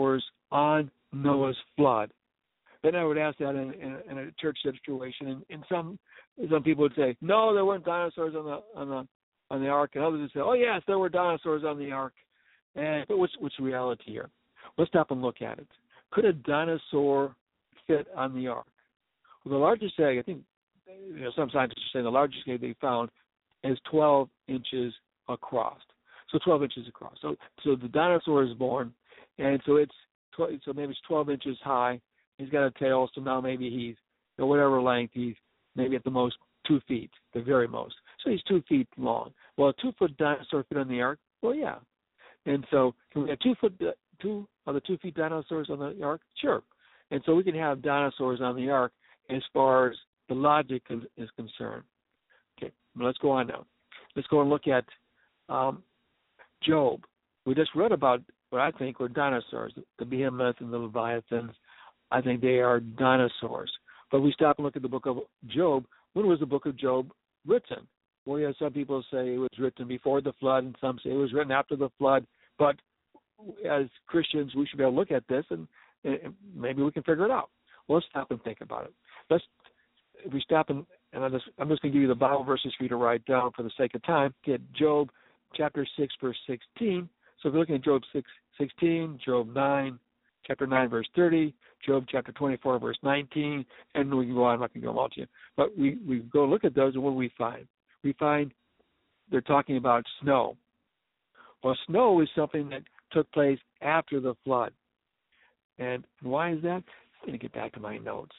on Noah's flood? Then I would ask that in, in, in a church situation, and, and some some people would say, no, there weren't dinosaurs on the on the on the ark, and others would say, oh yes, there were dinosaurs on the ark. And but what's what's reality here? Let's stop and look at it. Could a dinosaur fit on the ark? Well, the largest egg, I think, you know, some scientists are saying the largest egg they found is twelve inches across. So twelve inches across. So so the dinosaur is born, and so it's tw- so maybe it's twelve inches high. He's got a tail, so now maybe he's, you know, whatever length, he's maybe at the most two feet, the very most. So he's two feet long. Well, a two-foot dinosaur fit on the ark? Well, yeah. And so can we have two foot, two other two feet dinosaurs on the ark? Sure. And so we can have dinosaurs on the ark as far as the logic is concerned. Okay, let's go on now. Let's go and look at um, Job. We just read about what I think were dinosaurs, the behemoth and the leviathans. I think they are dinosaurs. But we stop and look at the book of Job. When was the book of Job written? Well, yeah, some people say it was written before the flood, and some say it was written after the flood. But as Christians, we should be able to look at this, and, and maybe we can figure it out. Well, let's stop and think about it. Let's, if we stop and, and I'm just, I'm just going to give you the Bible verses for you to write down for the sake of time. Get Job chapter six, verse sixteen. So if you're looking at Job six, sixteen, Job nine, chapter nine, verse thirty, Job chapter twenty-four, verse nineteen, and we can go on. I'm not going to go all to you. But we, we go look at those, and what do we find? We find they're talking about snow. Well, snow is something that took place after the flood. And why is that? I'm going to get back to my notes.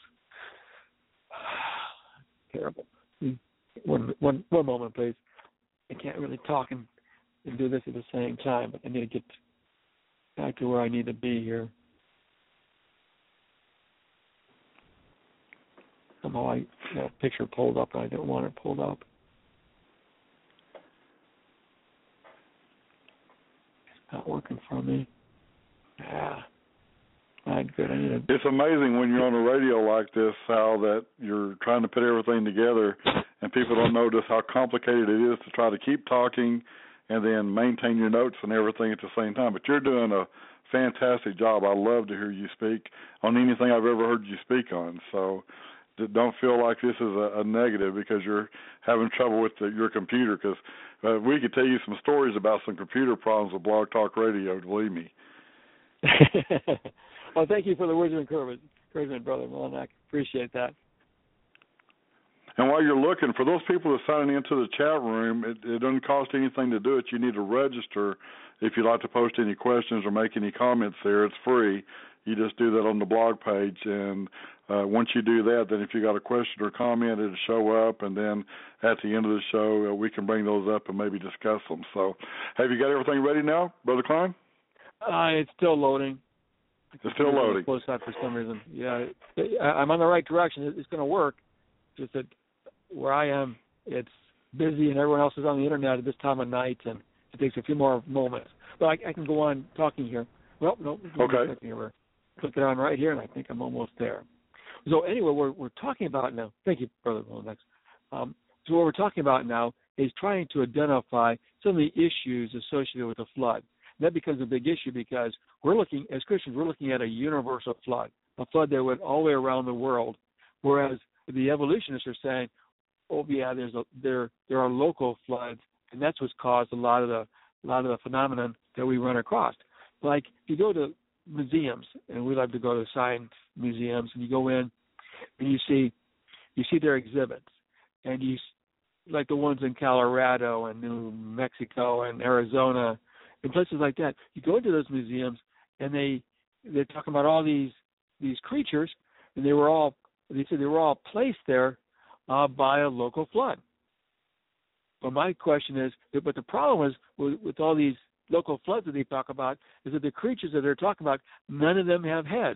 Terrible. One, one, one moment, please. I can't really talk and, and do this at the same time, but I need to get back to where I need to be here. Somehow I got a picture pulled up, and I didn't want it pulled up. It's not working for me. Ah. Not good. I need to... It's amazing when you're on a radio like this, Hal, that you're trying to put everything together, and people don't notice how complicated it is to try to keep talking and then maintain your notes and everything at the same time. But you're doing a fantastic job. I love to hear you speak on anything I've ever heard you speak on. So don't feel like this is a, a negative because you're having trouble with the, your computer, because uh, we could tell you some stories about some computer problems with Blog Talk Radio, believe me. Well, thank you for the words of encouragement, encouragement, Brother Molinak. Appreciate that. And while you're looking, for those people that are signing into the chat room, it, it doesn't cost anything to do it. You need to register if you'd like to post any questions or make any comments there. It's free. You just do that on the blog page. And uh, once you do that, then if you got a question or comment, it'll show up. And then at the end of the show, uh, we can bring those up and maybe discuss them. So have you got everything ready now, Brother Klein? Uh, it's still loading. It's still loading. Close out for some reason. Yeah, I'm on the right direction. It's going to work. Just that where I am, it's busy, and everyone else is on the internet at this time of night, and it takes a few more moments. But I, I can go on talking here. Well, no. Okay. We're clicking on right here, and I think I'm almost there. So anyway, we're we're talking about now. Thank you, Brother Molinak. Um, so what we're talking about now is trying to identify some of the issues associated with the flood. That becomes a big issue because we're looking, as Christians, we're looking at a universal flood, a flood that went all the way around the world, whereas the evolutionists are saying, oh yeah, there's a, there there are local floods, and that's what's caused a lot of the a lot of the phenomenon that we run across. Like if you go to museums, and we love to go to science museums, and you go in and you see you see their exhibits, and you like the ones in Colorado and New Mexico and Arizona. In places like that, you go into those museums, and they they're talking about all these these creatures, and they were all they said they were all placed there uh, by a local flood. But my question is, but the problem is with, with all these local floods that they talk about is that the creatures that they're talking about, none of them have heads.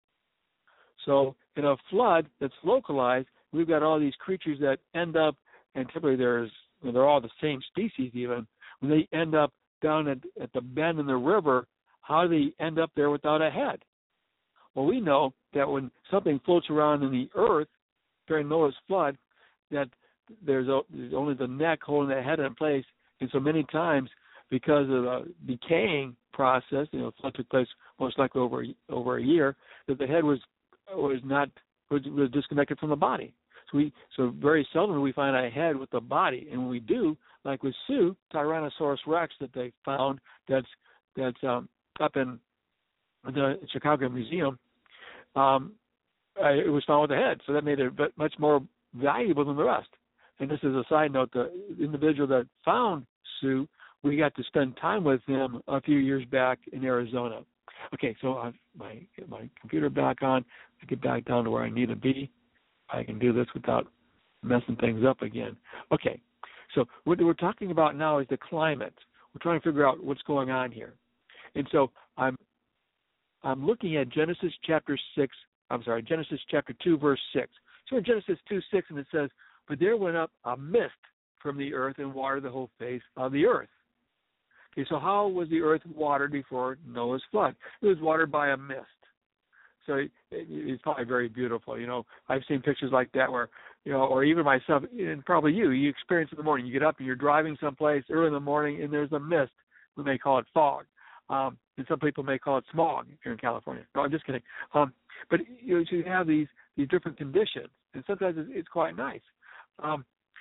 So in a flood that's localized, we've got all these creatures that end up, and typically there's they're all the same species even, when they end up down at, at the bend in the river, how do they end up there without a head? Well, we know that when something floats around in the earth during Noah's flood, that there's, a, there's only the neck holding the head in place. And so many times, because of the decaying process, you know, flood took place most likely over over a year, that the head was was not was, was disconnected from the body. So we so very seldom we find a head with a body, and when we do, like with Sue, Tyrannosaurus Rex that they found that's that's um, up in the Chicago Museum, um, it was found with a head, so that made it much more valuable than the rest. And this is a side note: the individual that found Sue, we got to spend time with him a few years back in Arizona. Okay, so I've my get my computer back on. I get back down to where I need to be. I can do this without messing things up again. Okay, so what we're talking about now is the climate. We're trying to figure out what's going on here, and so I'm I'm looking at Genesis chapter six. I'm sorry, Genesis chapter two, verse six. So in Genesis two six, and it says, "But there went up a mist from the earth and watered the whole face of the earth." Okay, so how was the earth watered before Noah's flood? It was watered by a mist. So it, it's probably very beautiful. You know, I've seen pictures like that where, you know, or even myself, and probably you, you experience in the morning. You get up and you're driving someplace early in the morning, and there's a mist. We may call it fog. Um, and some people may call it smog here in California. No, I'm just kidding. Um, but you know, so you have these these different conditions, and sometimes it's, it's quite nice. Um,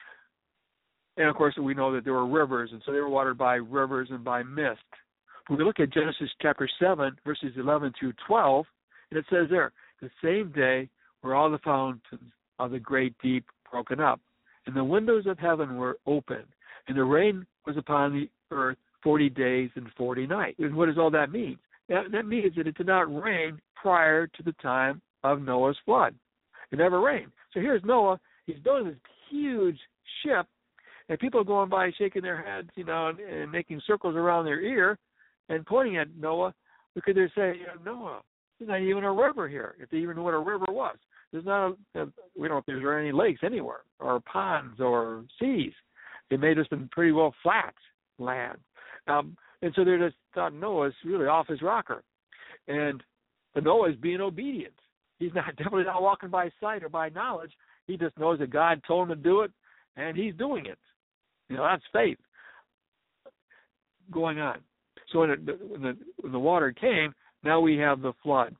and of course, we know that there were rivers, and so they were watered by rivers and by mist. When we look at Genesis chapter seven, verses eleven through twelve, and it says there, "The same day were all the fountains of the great deep broken up, and the windows of heaven were opened, and the rain was upon the earth forty days and forty nights." And what does all that mean? That, that means that it did not rain prior to the time of Noah's flood. It never rained. So here's Noah. He's building this huge ship, and people are going by shaking their heads, you know, and, and making circles around their ear and pointing at Noah because they're saying, you know, Noah, there's not even a river here, if they even knew what a river was. There's not a, a we don't know if there's any lakes anywhere, or ponds, or seas. It made us been pretty well flat land. Um, and so they just thought Noah's really off his rocker. And Noah is being obedient. He's not definitely not walking by sight or by knowledge. He just knows that God told him to do it, and he's doing it. You know, that's faith going on. So when, it, when, the, when the water came, now we have the flood.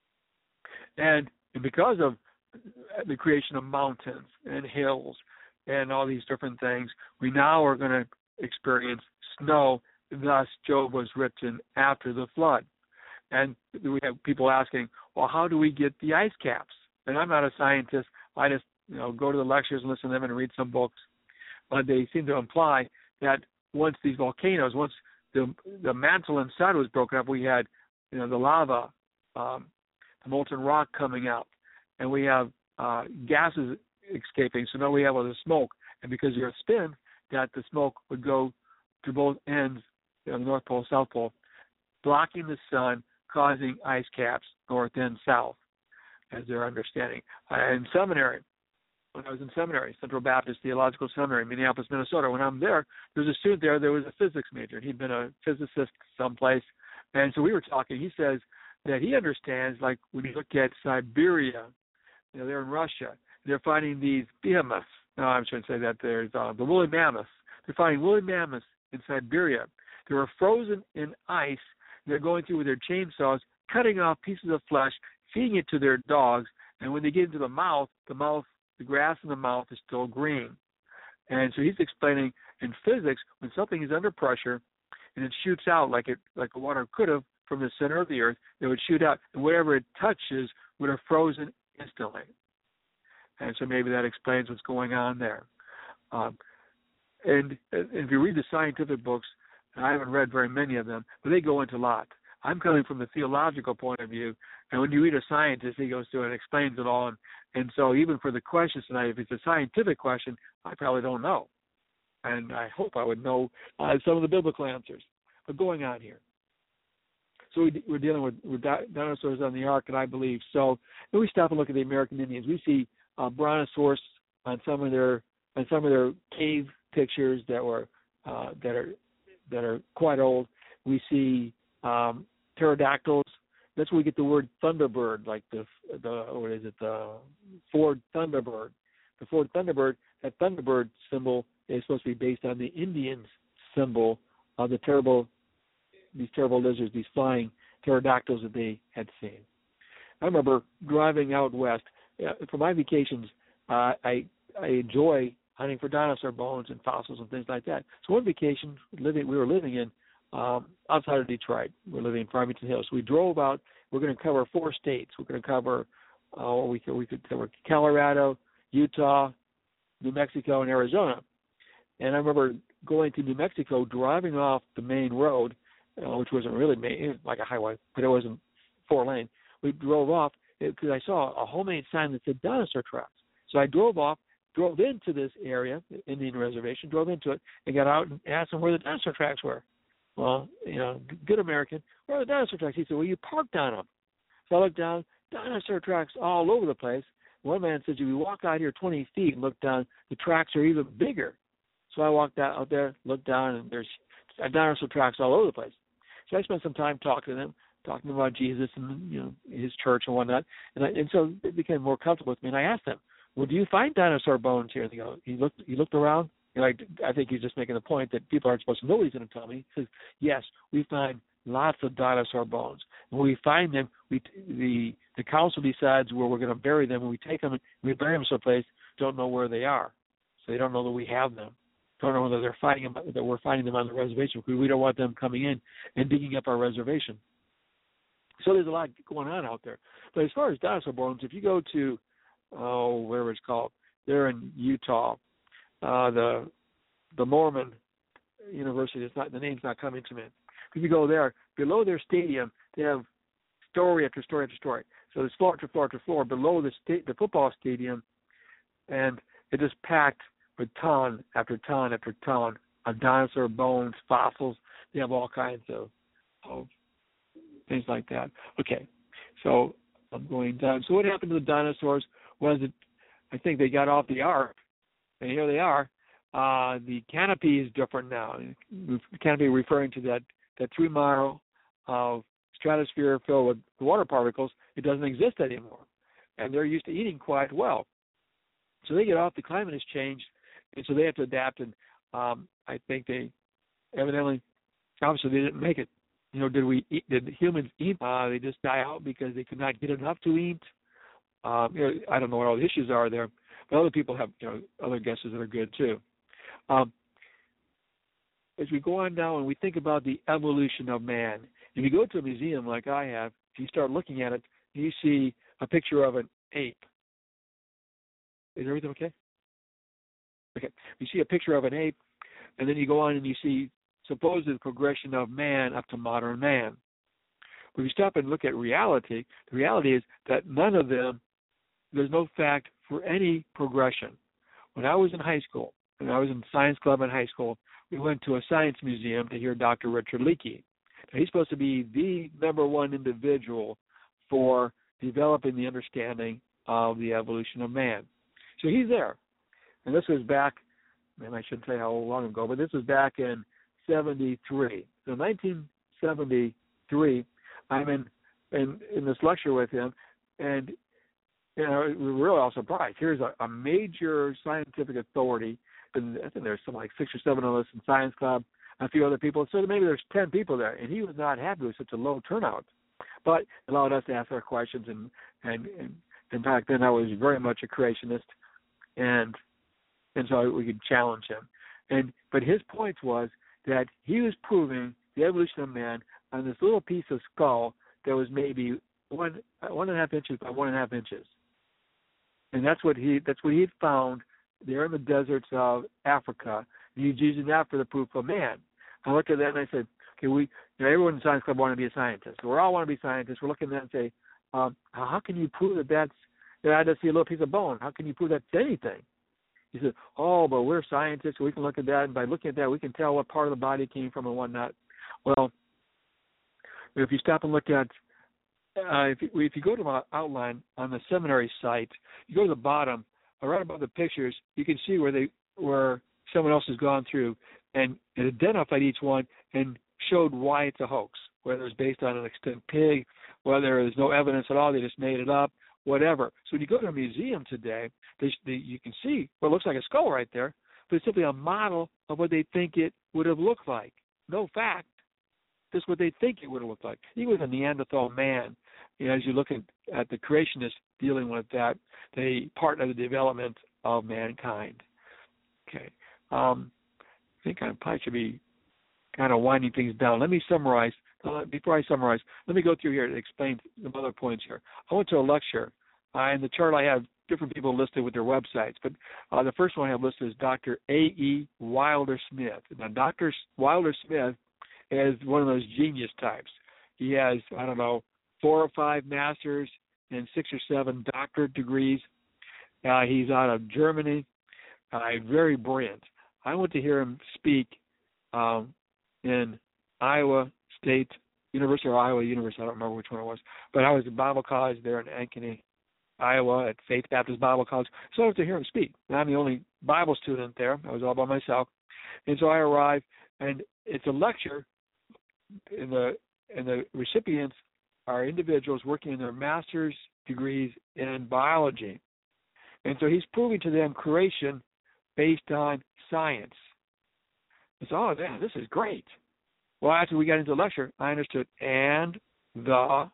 And because of the creation of mountains and hills and all these different things, we now are going to experience snow. Thus, Job was written after the flood. And we have people asking, well, how do we get the ice caps? And I'm not a scientist. I just, you know, go to the lectures and listen to them and read some books. But they seem to imply that once these volcanoes, once the the mantle inside was broken up, we had, you know, the lava, um, the molten rock coming out, and we have uh, gases escaping. So now we have all the smoke, and because the Earth spins, that the smoke would go to both ends, you know, the North Pole, South Pole, blocking the sun, causing ice caps north and south, as their understanding. Uh, in seminary, when I was in seminary, Central Baptist Theological Seminary, Minneapolis, Minnesota, when I'm there, there was a student there, there was a physics major, and he'd been a physicist someplace, and so we were talking. He says that he understands, like when you look at Siberia, you know, they're in Russia, they're finding these behemoths. No, I'm trying to say that there's uh, the woolly mammoths. They're finding woolly mammoths in Siberia. They were frozen in ice. They're going through with their chainsaws, cutting off pieces of flesh, feeding it to their dogs, and when they get into the mouth, the mouth, the grass in the mouth is still green. And so he's explaining in physics, when something is under pressure and it shoots out like it like the water could have from the center of the earth, it would shoot out, and whatever it touches would have frozen instantly. And so maybe that explains what's going on there. Um, and, and if you read the scientific books, I haven't read very many of them, but they go into a lot. I'm coming from the theological point of view, and when you read a scientist, he goes through and explains it all. And, and so even for the questions tonight, if it's a scientific question, I probably don't know. And I hope I would know uh, some of the biblical answers. But going on here. So we, we're dealing with, with dinosaurs on the ark, and I believe so. And we stop and look at the American Indians. We see uh, brontosaurus on some of their on some of their cave pictures that were uh, that are that are quite old. We see um, pterodactyls. That's where we get the word Thunderbird, like the the what is it, the Ford Thunderbird. The Ford Thunderbird. That Thunderbird symbol is supposed to be based on the Indians' symbol of the terrible these terrible lizards, these flying pterodactyls that they had seen. I remember driving out west. Uh, for my vacations, uh, I I enjoy hunting for dinosaur bones and fossils and things like that. So one vacation, living we were living in um, outside of Detroit. We were living in Farmington Hills. So we drove out. We're going to cover four states. We're going to cover uh, we could we could cover Colorado, Utah, New Mexico, and Arizona. And I remember going to New Mexico, driving off the main road, uh, which wasn't really main, like a highway, but it wasn't four lane. We drove off because I saw a homemade sign that said dinosaur tracks. So I drove off, drove into this area, Indian reservation, drove into it, and got out and asked him where the dinosaur tracks were. Well, you know, good American, where are the dinosaur tracks? He said, well, you parked on them. So I looked down, dinosaur tracks all over the place. One man said, if you walk out here twenty feet and look down, the tracks are even bigger. So I walked out there, looked down, and there's dinosaur tracks all over the place. So I spent some time talking to them, talking about Jesus and, you know, his church and whatnot. And, I, and so they became more comfortable with me. And I asked them, well, do you find dinosaur bones here? And they go, he looked, he looked around. You know, I, I think he's just making the point that people aren't supposed to know what he's going to tell me. He says, yes, we find lots of dinosaur bones. When we find them, we the the council decides where we're going to bury them. When we take them, we bury them someplace, don't know where they are. So they don't know that we have them. Don't know whether they're finding them, that we're finding them on the reservation, because we don't want them coming in and digging up our reservation. So there's a lot going on out there. But as far as dinosaur bones, if you go to, oh, whatever it's called, they're in Utah, uh, the the Mormon University, it's not, the name's not coming to me. If you go there, below their stadium, they have story after story after story. So there's floor after floor after floor below the state, the football stadium, and it is packed with ton after ton after ton of dinosaur bones, fossils. They have all kinds of, of things like that. Okay, so I'm going down. So what happened to the dinosaurs was it, I think they got off the ark, and here they are. Uh, the canopy is different now. The canopy referring to that, that three mile of stratosphere filled with water particles. It doesn't exist anymore, and they're used to eating quite well. So they get off. The climate has changed, and so they have to adapt. And um, I think they evidently, obviously, they didn't make it. You know, did we eat? Did humans eat? Uh, they just die out because they could not get enough to eat. Um, you know, I don't know what all the issues are there, but other people have, you know, other guesses that are good too. Um, as we go on now and we think about the evolution of man, if you go to a museum like I have, if you start looking at it, you see a picture of an ape. Is everything okay? Okay. You see a picture of an ape, and then you go on and you see supposed progression of man up to modern man. But if you stop and look at reality, the reality is that none of them, there's no fact for any progression. When I was in high school, when I was in science club in high school, we went to a science museum to hear Doctor Richard Leakey. Now, he's supposed to be the number one individual for developing the understanding of the evolution of man. So he's there. And this was back, man, I shouldn't say how long ago, but this was back in seventy-three. So nineteen seventy-three, I'm in, in, in this lecture with him, and you know, we were really all surprised. Here's a, a major scientific authority, and I think there's some like six or seven of us in science club, a few other people, so maybe there's ten people there, and he was not happy with such a low turnout. But it allowed us to ask our questions, and, and, and in fact, then I was very much a creationist, and and so we could challenge him. And but his point was that he was proving the evolution of man on this little piece of skull that was maybe one one and a half inches by one and a half inches, and that's what he that's what he had found there in the deserts of Africa. And he was using that for the proof of man. I looked at that and I said, okay, we you know everyone in science club want to be a scientist. So we all want to be scientists. We're looking at that and say, um, how can you prove that that's you know, I just see a little piece of bone. How can you prove that's anything? He said, oh, but we're scientists, so we can look at that, and by looking at that, we can tell what part of the body it came from and whatnot. Well, if you stop and look at, uh, if, you, if you go to my outline on the seminary site, you go to the bottom, right above the pictures, you can see where they where someone else has gone through and, and identified each one and showed why it's a hoax, whether it's based on an extinct pig, whether there's no evidence at all, they just made it up, whatever. So when you go to a museum today, they, they, you can see what looks like a skull right there, but it's simply a model of what they think it would have looked like. No fact. this is what they think it would have looked like. He was a Neanderthal man. You know, as you look at, at the creationists dealing with that, they part of the development of mankind. Okay. Um, I think I probably should be kind of winding things down. Let me summarize. Uh, before I summarize, let me go through here to explain some other points here. I went to a lecture. Uh, in the chart, I have different people listed with their websites, but uh, the first one I have listed is Doctor A E Wilder Smith. Now, Doctor Wilder Smith is one of those genius types. He has, I don't know, four or five masters and six or seven doctorate degrees. Uh, he's out of Germany. Uh, very brilliant. I went to hear him speak um, in Iowa State University or Iowa University. I don't remember which one it was. But I was at Bible College there in Ankeny, Iowa, at Faith Baptist Bible College. So I went to hear him speak. And I'm the only Bible student there. I was all by myself. And so I arrived, and it's a lecture, and the, and the recipients are individuals working in their master's degrees in biology. And so he's proving to them creation based on science. I said, oh, man, this is great. Well, after we got into the lecture, I understood, and the,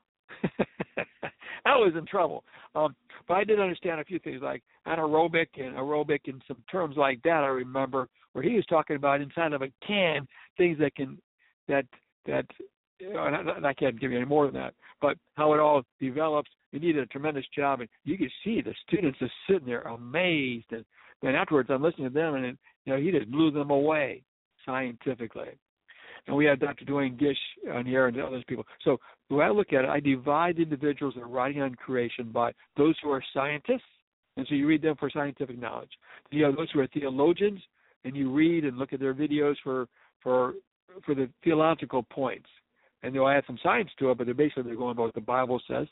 I was in trouble. Um, but I did understand a few things like anaerobic and aerobic and some terms like that I remember, where he was talking about inside of a can, things that can, that, that, you know, and I, and I can't give you any more than that, but how it all develops. He did a tremendous job, and you could see the students just sitting there amazed. And then afterwards, I'm listening to them, and it, you know, he just blew them away scientifically. And we had Doctor Duane Gish on here and other people. So the way I look at it, I divide individuals that are writing on creation by those who are scientists, and so you read them for scientific knowledge. Then you have those who are theologians, and you read and look at their videos for for for the theological points. And they'll add some science to it, but they're basically they're going by what the Bible says.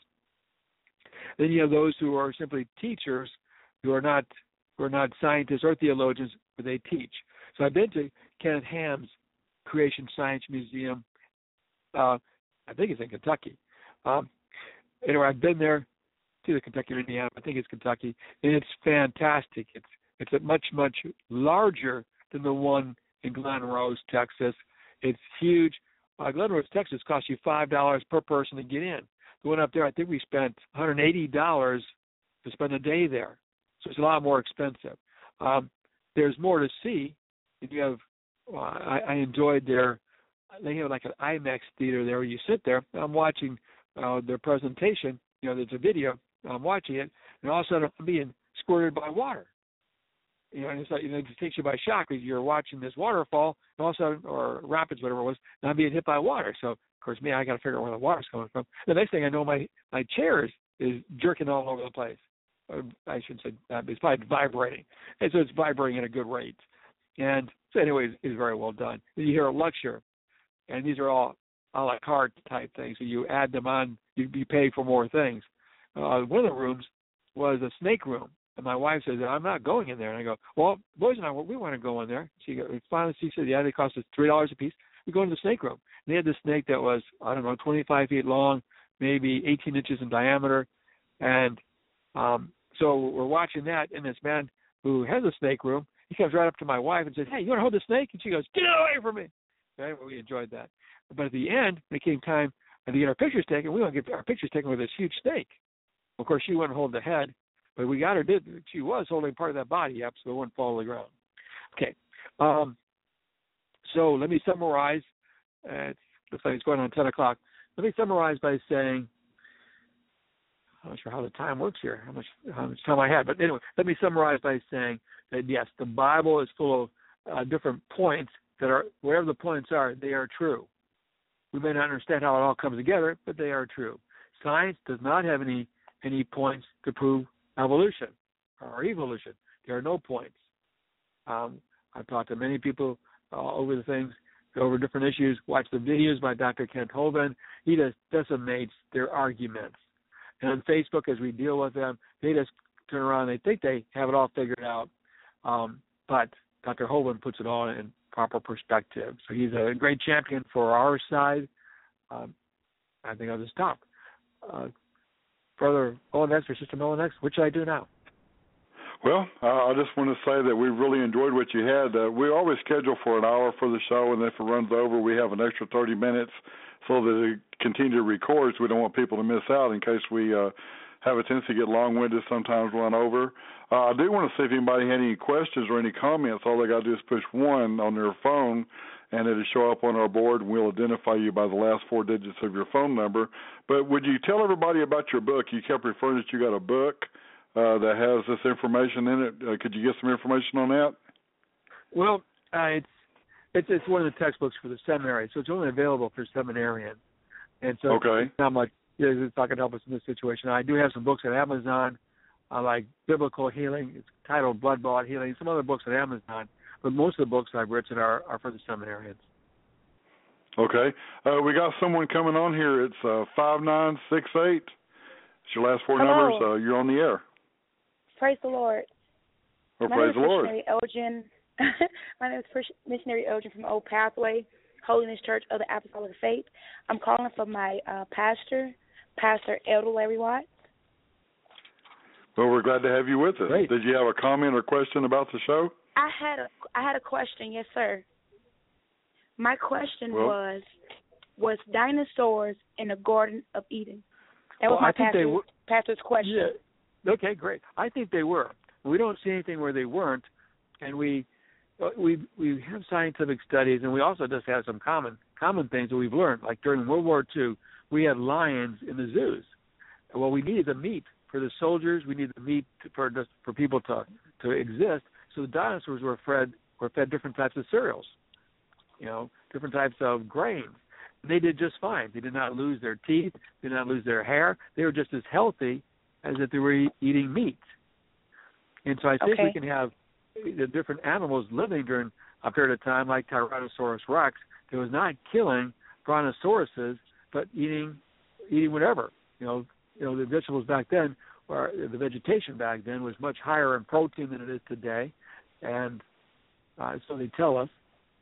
Then you have those who are simply teachers, who are not who are not scientists or theologians, but they teach. So I've been to Kenneth Ham's Creation Science Museum. Uh, I think it's in Kentucky. Um, anyway, I've been there to the Kentucky or Indiana. I think it's Kentucky, and it's fantastic. It's it's a much much larger than the one in Glen Rose, Texas. It's huge. Uh, Glen Rose, Texas, costs you five dollars per person to get in. The one up there, I think we spent one hundred eighty dollars to spend a day there, so it's a lot more expensive. Um, there's more to see. If you have, uh, I, I enjoyed their. They have like an IMAX theater there where you sit there. I'm watching uh, their presentation. You know, there's a video. I'm watching it, and all of a sudden I'm being squirted by water. You know, and it's like, you know, it takes you by shock because you're watching this waterfall, and all of a sudden, or rapids, whatever it was, and I'm being hit by water. So, of course, me, I got to figure out where the water's coming from. The next thing I know, my my chair is, is jerking all over the place. Or I shouldn't say that, but it's probably vibrating, and so it's vibrating at a good rate. And so, anyways, it's very well done. Then you hear a lecture, and these are all a la carte type things. So you add them on, you you pay for more things. Uh, one of the rooms was a snake room. And my wife says, I'm not going in there. And I go, well, boys and I, we want to go in there. She goes, finally, she said, yeah, they cost us three dollars a piece. We go into the snake room. And they had this snake that was, I don't know, twenty-five feet long, maybe eighteen inches in diameter. And um, so we're watching that. And this man who has a snake room, he comes right up to my wife and says, hey, you want to hold the snake? And she goes, get away from me. Okay, well, we enjoyed that. But at the end, when it came time to get our pictures taken, we want to get our pictures taken with this huge snake. Of course, she wouldn't hold the head. But we got her, did she was holding part of that body up so it wouldn't fall to the ground. Okay. Um, so let me summarize. Uh, it looks like it's going on ten o'clock. Let me summarize by saying, I'm not sure how the time works here, how much, how much time I had. But anyway, let me summarize by saying that, yes, the Bible is full of uh, different points that are, wherever the points are, they are true. We may not understand how it all comes together, but they are true. Science does not have any any points to prove evolution or evolution. There are no points. Um, I've talked to many people uh, over the things, over different issues, watch the videos by Doctor Kent Hovind. He just decimates their arguments. And on Facebook, as we deal with them, they just turn around and they think they have it all figured out. Um, but Doctor Hovind puts it all in proper perspective. So he's a great champion for our side. Um, I think I'll just stop. Uh, Brother Olenex or Sister Olenex, which should I do now? Well, uh, I just want to say that we really enjoyed what you had. Uh, we always schedule for an hour for the show, and if it runs over, we have an extra thirty minutes so that it continue to record. So we don't want people to miss out in case we uh, have a tendency to get long-winded, sometimes run over. Uh, I do want to see if anybody had any questions or any comments. All they got to do is push one on their phone, and it'll show up on our board, and we'll identify you by the last four digits of your phone number. But would you tell everybody about your book? You kept referring that you got a book uh, that has this information in it. Uh, could you get some information on that? Well, uh, it's, it's it's one of the textbooks for the seminary, so it's only available for seminarians. And so okay. it's not much, it's not going to help us in this situation. I do have some books on Amazon, uh, like Biblical Healing. It's titled Blood-Bought Healing. Some other books on Amazon, but most of the books I've written are, are for the seminarians. Okay. Uh, we got someone coming on here. It's uh, five nine six eight. It's your last four Hello. numbers. Uh, you're on the air. Praise the Lord. Well, My praise name the is Lord. Missionary Elgin. My name is Missionary Elgin from Old Pathway, Holiness Church of the Apostolic Faith. I'm calling for my uh, pastor, Pastor Elder Larry Watts. Well, we're glad to have you with us. Great. Did you have a comment or question about the show? I had a I had a question, yes, sir. My question Well, was, was dinosaurs in the Garden of Eden? That was Well, my I think they pastor's, were- pastor's question. Yeah. Okay, great. I think they were. We don't see anything where they weren't, and we we we have scientific studies, and we also just have some common common things that we've learned. Like during World War Two, we had lions in the zoos. Well, we needed the meat for the soldiers. We needed the meat to, for just for people to to exist. So the dinosaurs were fed were fed different types of cereals, you know, different types of grains. And they did just fine. They did not lose their teeth. They did not lose their hair. They were just as healthy as if they were e- eating meat. And so I think Okay. we can have the different animals living during a period of time, like Tyrannosaurus rex, that was not killing brontosauruses, but eating eating whatever. You know, you know the vegetables back then, or the vegetation back then, was much higher in protein than it is today, and uh, so they tell us.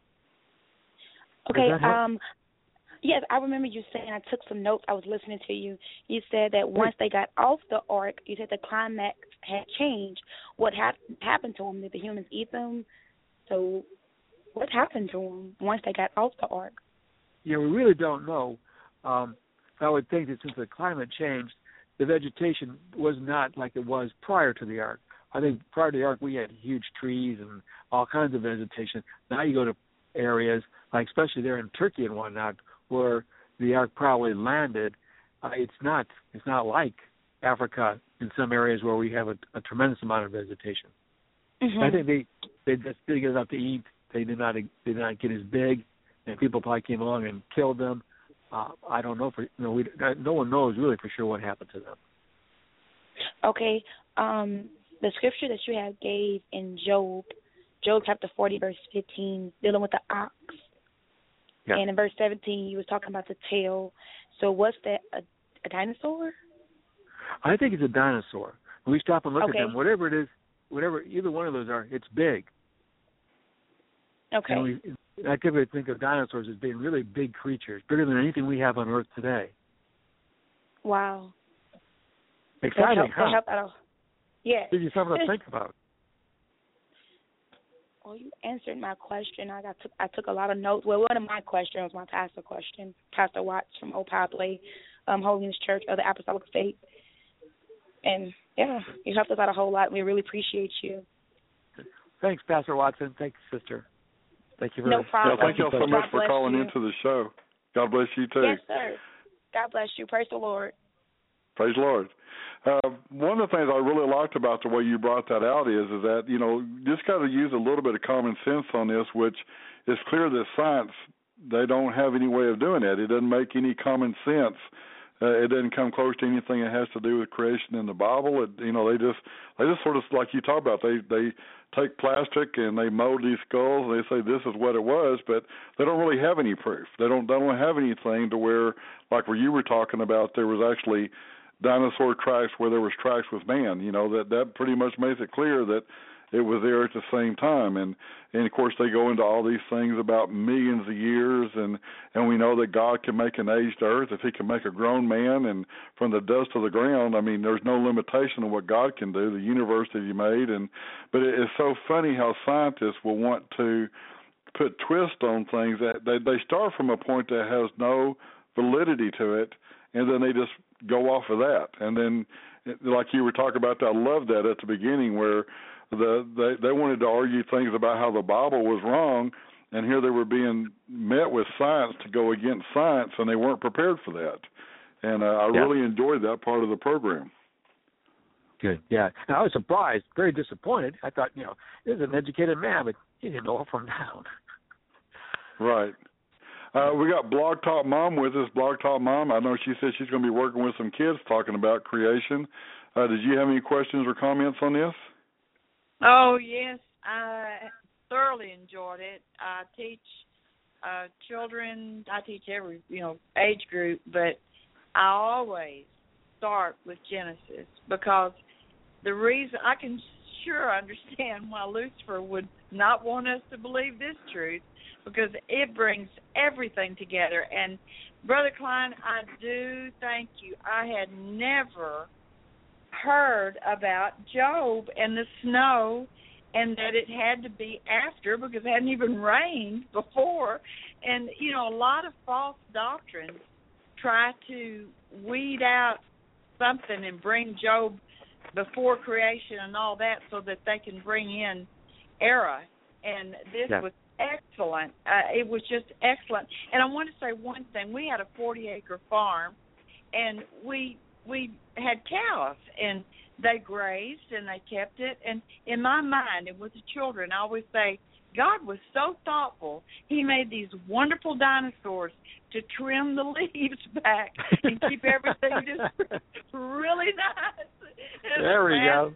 Okay, Does that help? um, yes, I remember you saying, I took some notes, I was listening to you. You said that once they got off the ark, you said the climax had changed. What hap- happened to them? Did the humans eat them? So what happened to them once they got off the ark? Yeah, we really don't know. Um, I would think that since the climate changed, the vegetation was not like it was prior to the ark. I think prior to the ark, we had huge trees and all kinds of vegetation. Now you go to areas, like especially there in Turkey and whatnot, where the ark probably landed. Uh, it's not it's not like Africa in some areas where we have a, a tremendous amount of vegetation. Mm-hmm. I think they they just didn't get enough to eat. They did not they did not get as big, and people probably came along and killed them. Uh, I don't know for you know we no one knows really for sure what happened to them. Okay, um, the scripture that you have gave in Job, Job chapter forty, verse fifteen, dealing with the ox. Yeah. And in verse seventeen, you was talking about the tail. So what's that, a, a dinosaur? I I think it's a dinosaur. When we stop and look Okay. at them, whatever it is, whatever either one of those are, it's big. Okay. And we, I typically think of dinosaurs as being really big creatures, bigger than anything we have on Earth today. Wow. Exciting, that helped, huh? that helped out. Yeah. Gives you something to think about. Well, you answered my question. I got took, I took a lot of notes. Well, one of my questions was my pastor question, Pastor Watts from Old Pathway, um, Holiness Church of the Apostolic Faith. And, yeah, you helped us out a whole lot. We really appreciate you. Thanks, Pastor Watson. Thanks, sister. Thank you very No much. problem. Yeah, thank y'all so God much for bless calling you. into the show. God bless you, too. Yes, sir. God bless you. Praise the Lord. Praise the Lord. Uh, one of the things I really liked about the way you brought that out is, is that, you know, just got to use a little bit of common sense on this, which is clear that science, they don't have any way of doing that. It doesn't make any common sense. Uh, it doesn't come close to anything that has to do with creation in the Bible. It, you know, they just they just sort of, like you talk about, they they take plastic and they mold these skulls and they say this is what it was, but they don't really have any proof. They don't they don't have anything to where, like where you were talking about, there was actually dinosaur tracks where there was tracks with man. You know, that that pretty much makes it clear that it was there at the same time. And, and of course, they go into all these things about millions of years, and, and we know that God can make an aged earth if he can make a grown man and from the dust of the ground. I mean, there's no limitation on what God can do, the universe that he made. And but it, it's so funny how scientists will want to put twist on things that they, they start from a point that has no validity to it, and then they just go off of that. And then, like you were talking about, I love that at the beginning where the they, they wanted to argue things about how the Bible was wrong, and here they were being met with science to go against science, and they weren't prepared for that. And uh, I yeah. really enjoyed that part of the program. Good, yeah. And I was surprised, very disappointed. I thought, you know, this is an educated man, but he didn't know up from down. Right. Uh, we got Blog Talk Mom with us. Blog Talk Mom, I know she said she's going to be working with some kids talking about creation. Uh, did you have any questions or comments on this? Oh, yes. I thoroughly enjoyed it. I teach uh, children. I teach every, you know, age group, but I always start with Genesis because the reason I can sure understand why Lucifer would not want us to believe this truth, because it brings everything together. And, Brother Klein, I do thank you. I had never heard about Job and the snow and that it had to be after because it hadn't even rained before. And, you know, a lot of false doctrines try to weed out something and bring Job before creation and all that so that they can bring in error. And this yeah. was excellent. Uh, it was just excellent. And I want to say one thing. We had a forty-acre farm, and we we had cows, and they grazed, and they kept it. And in my mind, and with the children, I always say, God was so thoughtful. He made these wonderful dinosaurs to trim the leaves back and keep everything just really nice. There we go.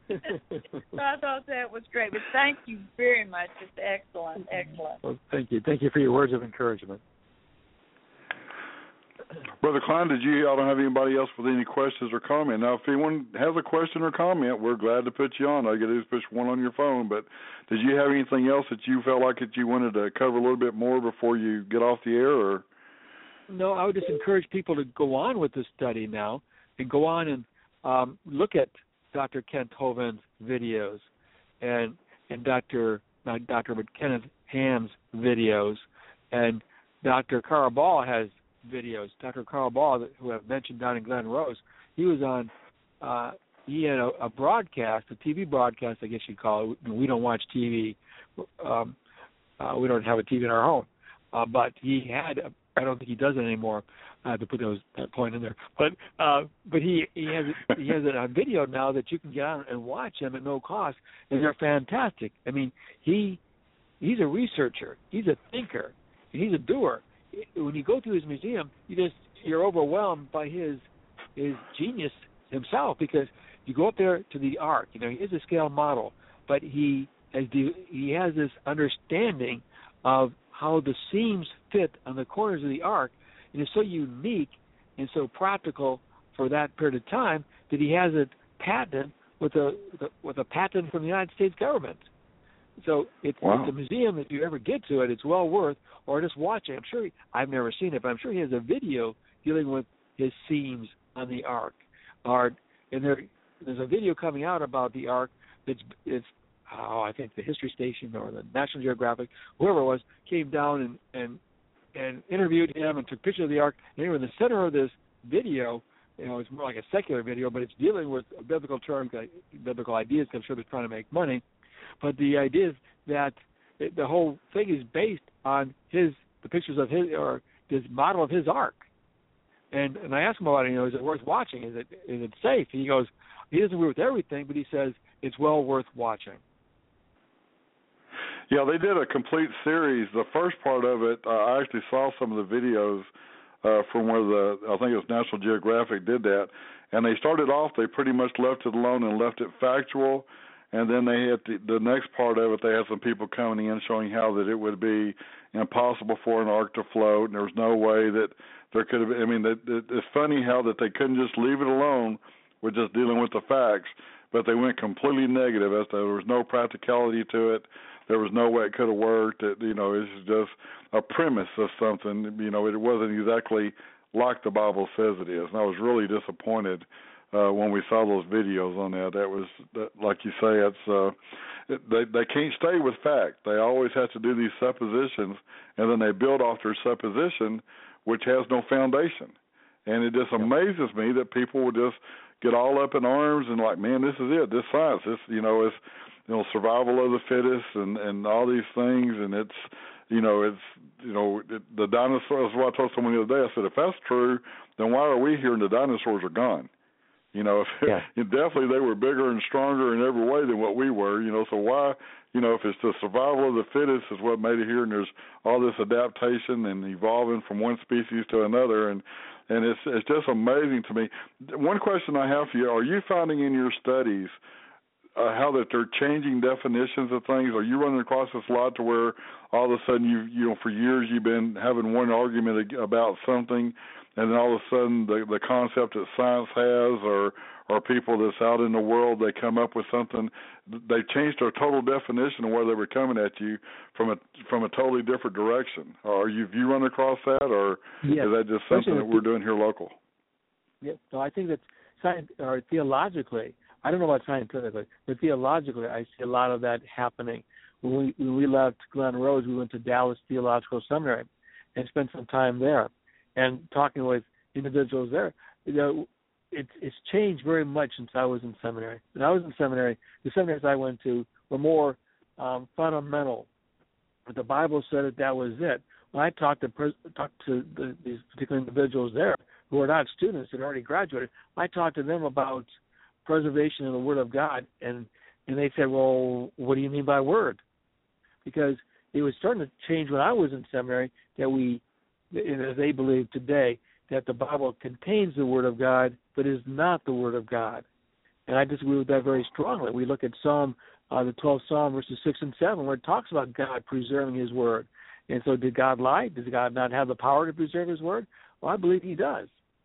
I thought that was great. But thank you very much. It's excellent, excellent. Well, thank you. Thank you for your words of encouragement. Brother Klein, did you, I don't have anybody else with any questions or comment. Now, if anyone has a question or comment, we're glad to put you on. All you got to do is push one on your phone. But did you have anything else that you felt like that you wanted to cover a little bit more before you get off the air? Or? No, I would just encourage people to go on with the study now and go on and um, look at Doctor Kent Hovind's videos and and Doctor not Doctor but Kenneth Ham's videos, and Doctor Carl Ball has videos. Doctor Carl Ball, who I've mentioned down in Glen Rose, he was on. Uh, he had a, a broadcast, a T V broadcast, I guess you'd call it. We don't watch T V. Um, uh, we don't have a T V in our home, uh, but he had. A, I don't think he does it anymore. I have to put those, that point in there. But uh, but he he has he has it on video now that you can get on and watch them at no cost, and they're fantastic. I mean, he he's a researcher, he's a thinker, and he's a doer. When you go to his museum, you just you're overwhelmed by his his genius himself, because you go up there to the Ark. You know, he is a scale model, but he has the, he has this understanding of how the seams fit on the corners of the Ark, and it's so unique and so practical for that period of time that he has it patented with a with a patent from the United States government. So it's, wow. it's a museum. If you ever get to it, it's well worth, or just watch it. I'm sure he, I've never seen it, but I'm sure he has a video dealing with his seams on the Ark. Or and there there's a video coming out about the Ark that's it's oh I think the History Station or the National Geographic, whoever it was, came down and and and interviewed him and took pictures of the Ark. And anyway, in the center of this video, you know, it's more like a secular video, but it's dealing with biblical terms, like biblical ideas. I'm sure they're trying to make money. But the idea is that it, the whole thing is based on his the pictures of his or his model of his Ark. And and I asked him about it. You know, is it worth watching? Is it is it safe? And he goes, he doesn't agree with everything, but he says it's well worth watching. Yeah, they did a complete series. The first part of it, uh, I actually saw some of the videos uh, from where the I think it was National Geographic did that, and they started off. They pretty much left it alone and left it factual. And then they had the, the next part of it, they had some people coming in showing how that it would be impossible for an Ark to float, and there was no way that there could have been. I mean, it, it, it's funny how that they couldn't just leave it alone with just dealing with the facts, but they went completely negative as to there was no practicality to it. There was no way it could have worked. It, you know, it's just a premise of something. You know, it wasn't exactly like the Bible says it is. And I was really disappointed uh, when we saw those videos on that. That was, that, like you say, it's uh, it, they they can't stay with fact. They always have to do these suppositions, and then they build off their supposition, which has no foundation. And it just amazes me that people will just get all up in arms and like, man, this is it. This science, this, you know, is, you know, survival of the fittest and, and all these things. And it's, you know, it's, you know, it, the dinosaurs, what I told someone the other day, I said, if that's true, then why are we here and the dinosaurs are gone? You know, if, yeah. definitely they were bigger and stronger in every way than what we were, you know, so why, you know, if it's the survival of the fittest is what made it here, and there's all this adaptation and evolving from one species to another, and, and it's it's just amazing to me. One question I have for you, are you finding in your studies uh, how that they're changing definitions of things? Are you running across this a lot to where all of a sudden, you you know, for years you've been having one argument about something, and then all of a sudden the, the concept that science has, or or people that's out in the world, they come up with something, they changed their total definition of where they were coming at you from a from a totally different direction. Are you, have you run across that, or yes. is that just something that we're doing here local? Yeah, no, I think that science, or theologically, I don't know about scientifically, but theologically, I see a lot of that happening. When we, when we left Glen Rose, we went to Dallas Theological Seminary and spent some time there, and talking with individuals there. You know, it's it's changed very much since I was in seminary. When I was in seminary, the seminaries I went to were more um, fundamental. But the Bible said that that was it. When I talked to talked to the, these particular individuals there who were not students, that already graduated, I talked to them about preservation of the Word of God, and and they said, well, what do you mean by word? Because it was starting to change when I was in seminary that we, as they believe today, that the Bible contains the Word of God, but is not the Word of God. And I disagree with that very strongly. We look at Psalm, uh, the twelfth Psalm, verses six and seven, where it talks about God preserving His Word. And so did God lie? Does God not have the power to preserve His Word? Well, I believe He does.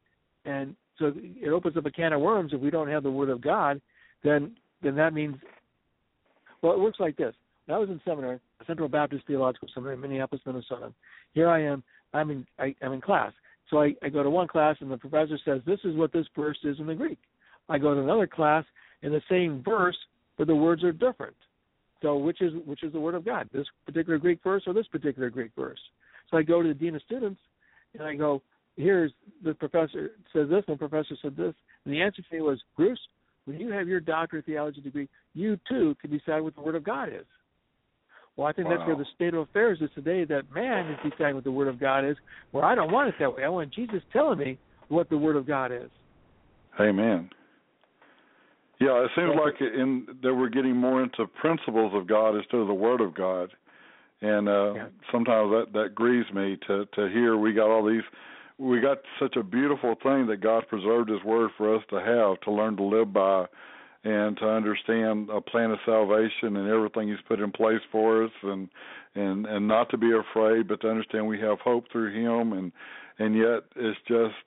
And so it opens up a can of worms. If we don't have the Word of God, then then that means, well, it works like this. When I was in seminary, Central Baptist Theological Seminary, Minneapolis, Minnesota, here I am, I'm in, I, I'm in class. So I, I go to one class, and the professor says, this is what this verse is in the Greek. I go to another class, in the same verse, but the words are different. So which is which is the Word of God, this particular Greek verse or this particular Greek verse? So I go to the dean of students, and I go, here's the professor says this, and the professor said this. And the answer to me was, Bruce, when you have your doctorate of theology degree, you too can decide what the Word of God is. Well, I think wow. that's where the state of affairs is today, that man is deciding what the Word of God is, where I don't want it that way. I want Jesus telling me what the Word of God is. Amen. Yeah, it seems like in that we're getting more into principles of God instead of the Word of God. And uh, yeah. sometimes that, that grieves me to, to hear we got all these, we got such a beautiful thing that God preserved His Word for us to have, to learn to live by, and to understand a plan of salvation and everything He's put in place for us, and and, and not to be afraid, but to understand we have hope through Him, and and yet it's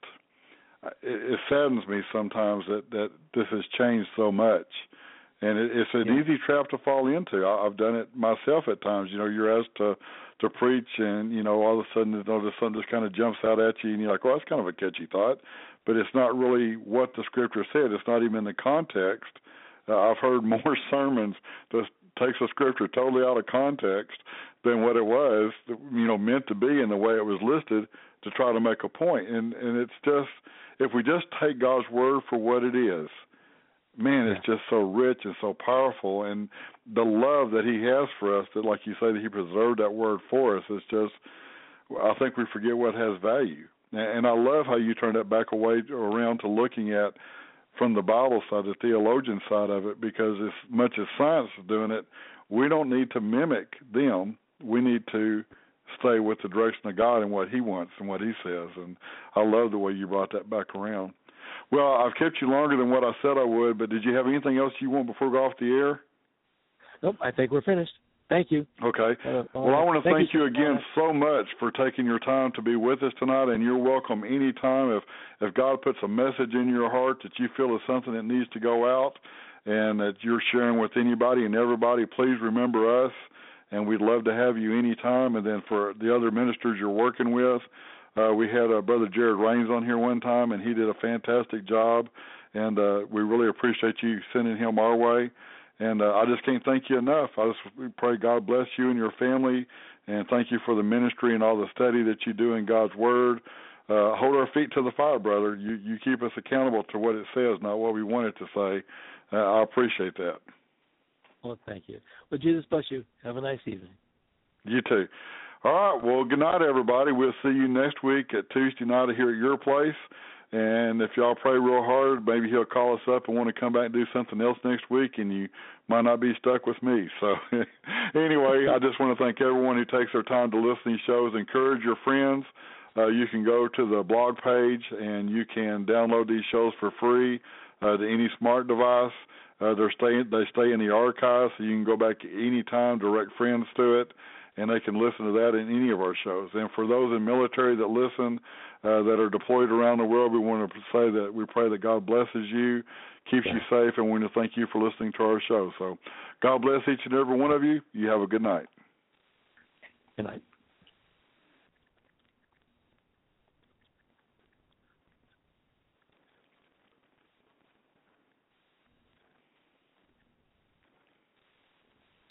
just, it, it saddens me sometimes that, that this has changed so much, and it, it's an yeah. easy trap to fall into. I, I've done it myself at times. You know, you're asked to to preach, and you know, all of a sudden, you know, something just kind of jumps out at you, and you're like, well, that's kind of a catchy thought, but it's not really what the Scripture said. It's not even in the context. Uh, I've heard more sermons that takes the Scripture totally out of context than what it was, you know, meant to be in the way it was listed to try to make a point. And and it's just, if we just take God's Word for what it is, man, it's just so rich and so powerful. And the love that He has for us, that, like you say, that He preserved that Word for us, is just, I think we forget what has value. And I love how you turn that back away around to looking at from the Bible side, the theologian side of it, because as much as science is doing it, we don't need to mimic them. We need to stay with the direction of God and what He wants and what He says. And I love the way you brought that back around. Well, I've kept you longer than what I said I would, but did you have anything else you want before we go off the air? Nope, I think we're finished. Thank you. Okay. Uh, well, I want to thank, thank you, you again much. so much for taking your time to be with us tonight, and you're welcome anytime. If if God puts a message in your heart that you feel is something that needs to go out and that you're sharing with anybody and everybody, please remember us, and we'd love to have you anytime. And then for the other ministers you're working with, uh, we had uh, Brother Jared Raines on here one time, and he did a fantastic job, and uh, we really appreciate you sending him our way. And uh, I just can't thank you enough. I just pray God bless you and your family, and thank you for the ministry and all the study that you do in God's Word. Uh, hold our feet to the fire, brother. You you keep us accountable to what it says, not what we want it to say. Uh, I appreciate that. Well, thank you. Well, Jesus bless you. Have a nice evening. You too. All right. Well, good night, everybody. We'll see you next week at Tuesday night here at your place. And if y'all pray real hard, maybe he'll call us up and want to come back and do something else next week, and you might not be stuck with me. So anyway, I just want to thank everyone who takes their time to listen to these shows. Encourage your friends. Uh, you can go to the blog page, and you can download these shows for free uh, to any smart device. Uh, they're stay, they stay in the archives, so you can go back any time, direct friends to it, and they can listen to that in any of our shows. And for those in military that listen, uh, that are deployed around the world, we want to say that we pray that God blesses you, keeps you safe, and we want to thank you for listening to our show. So God bless each and every one of you. You have a good night. Good night.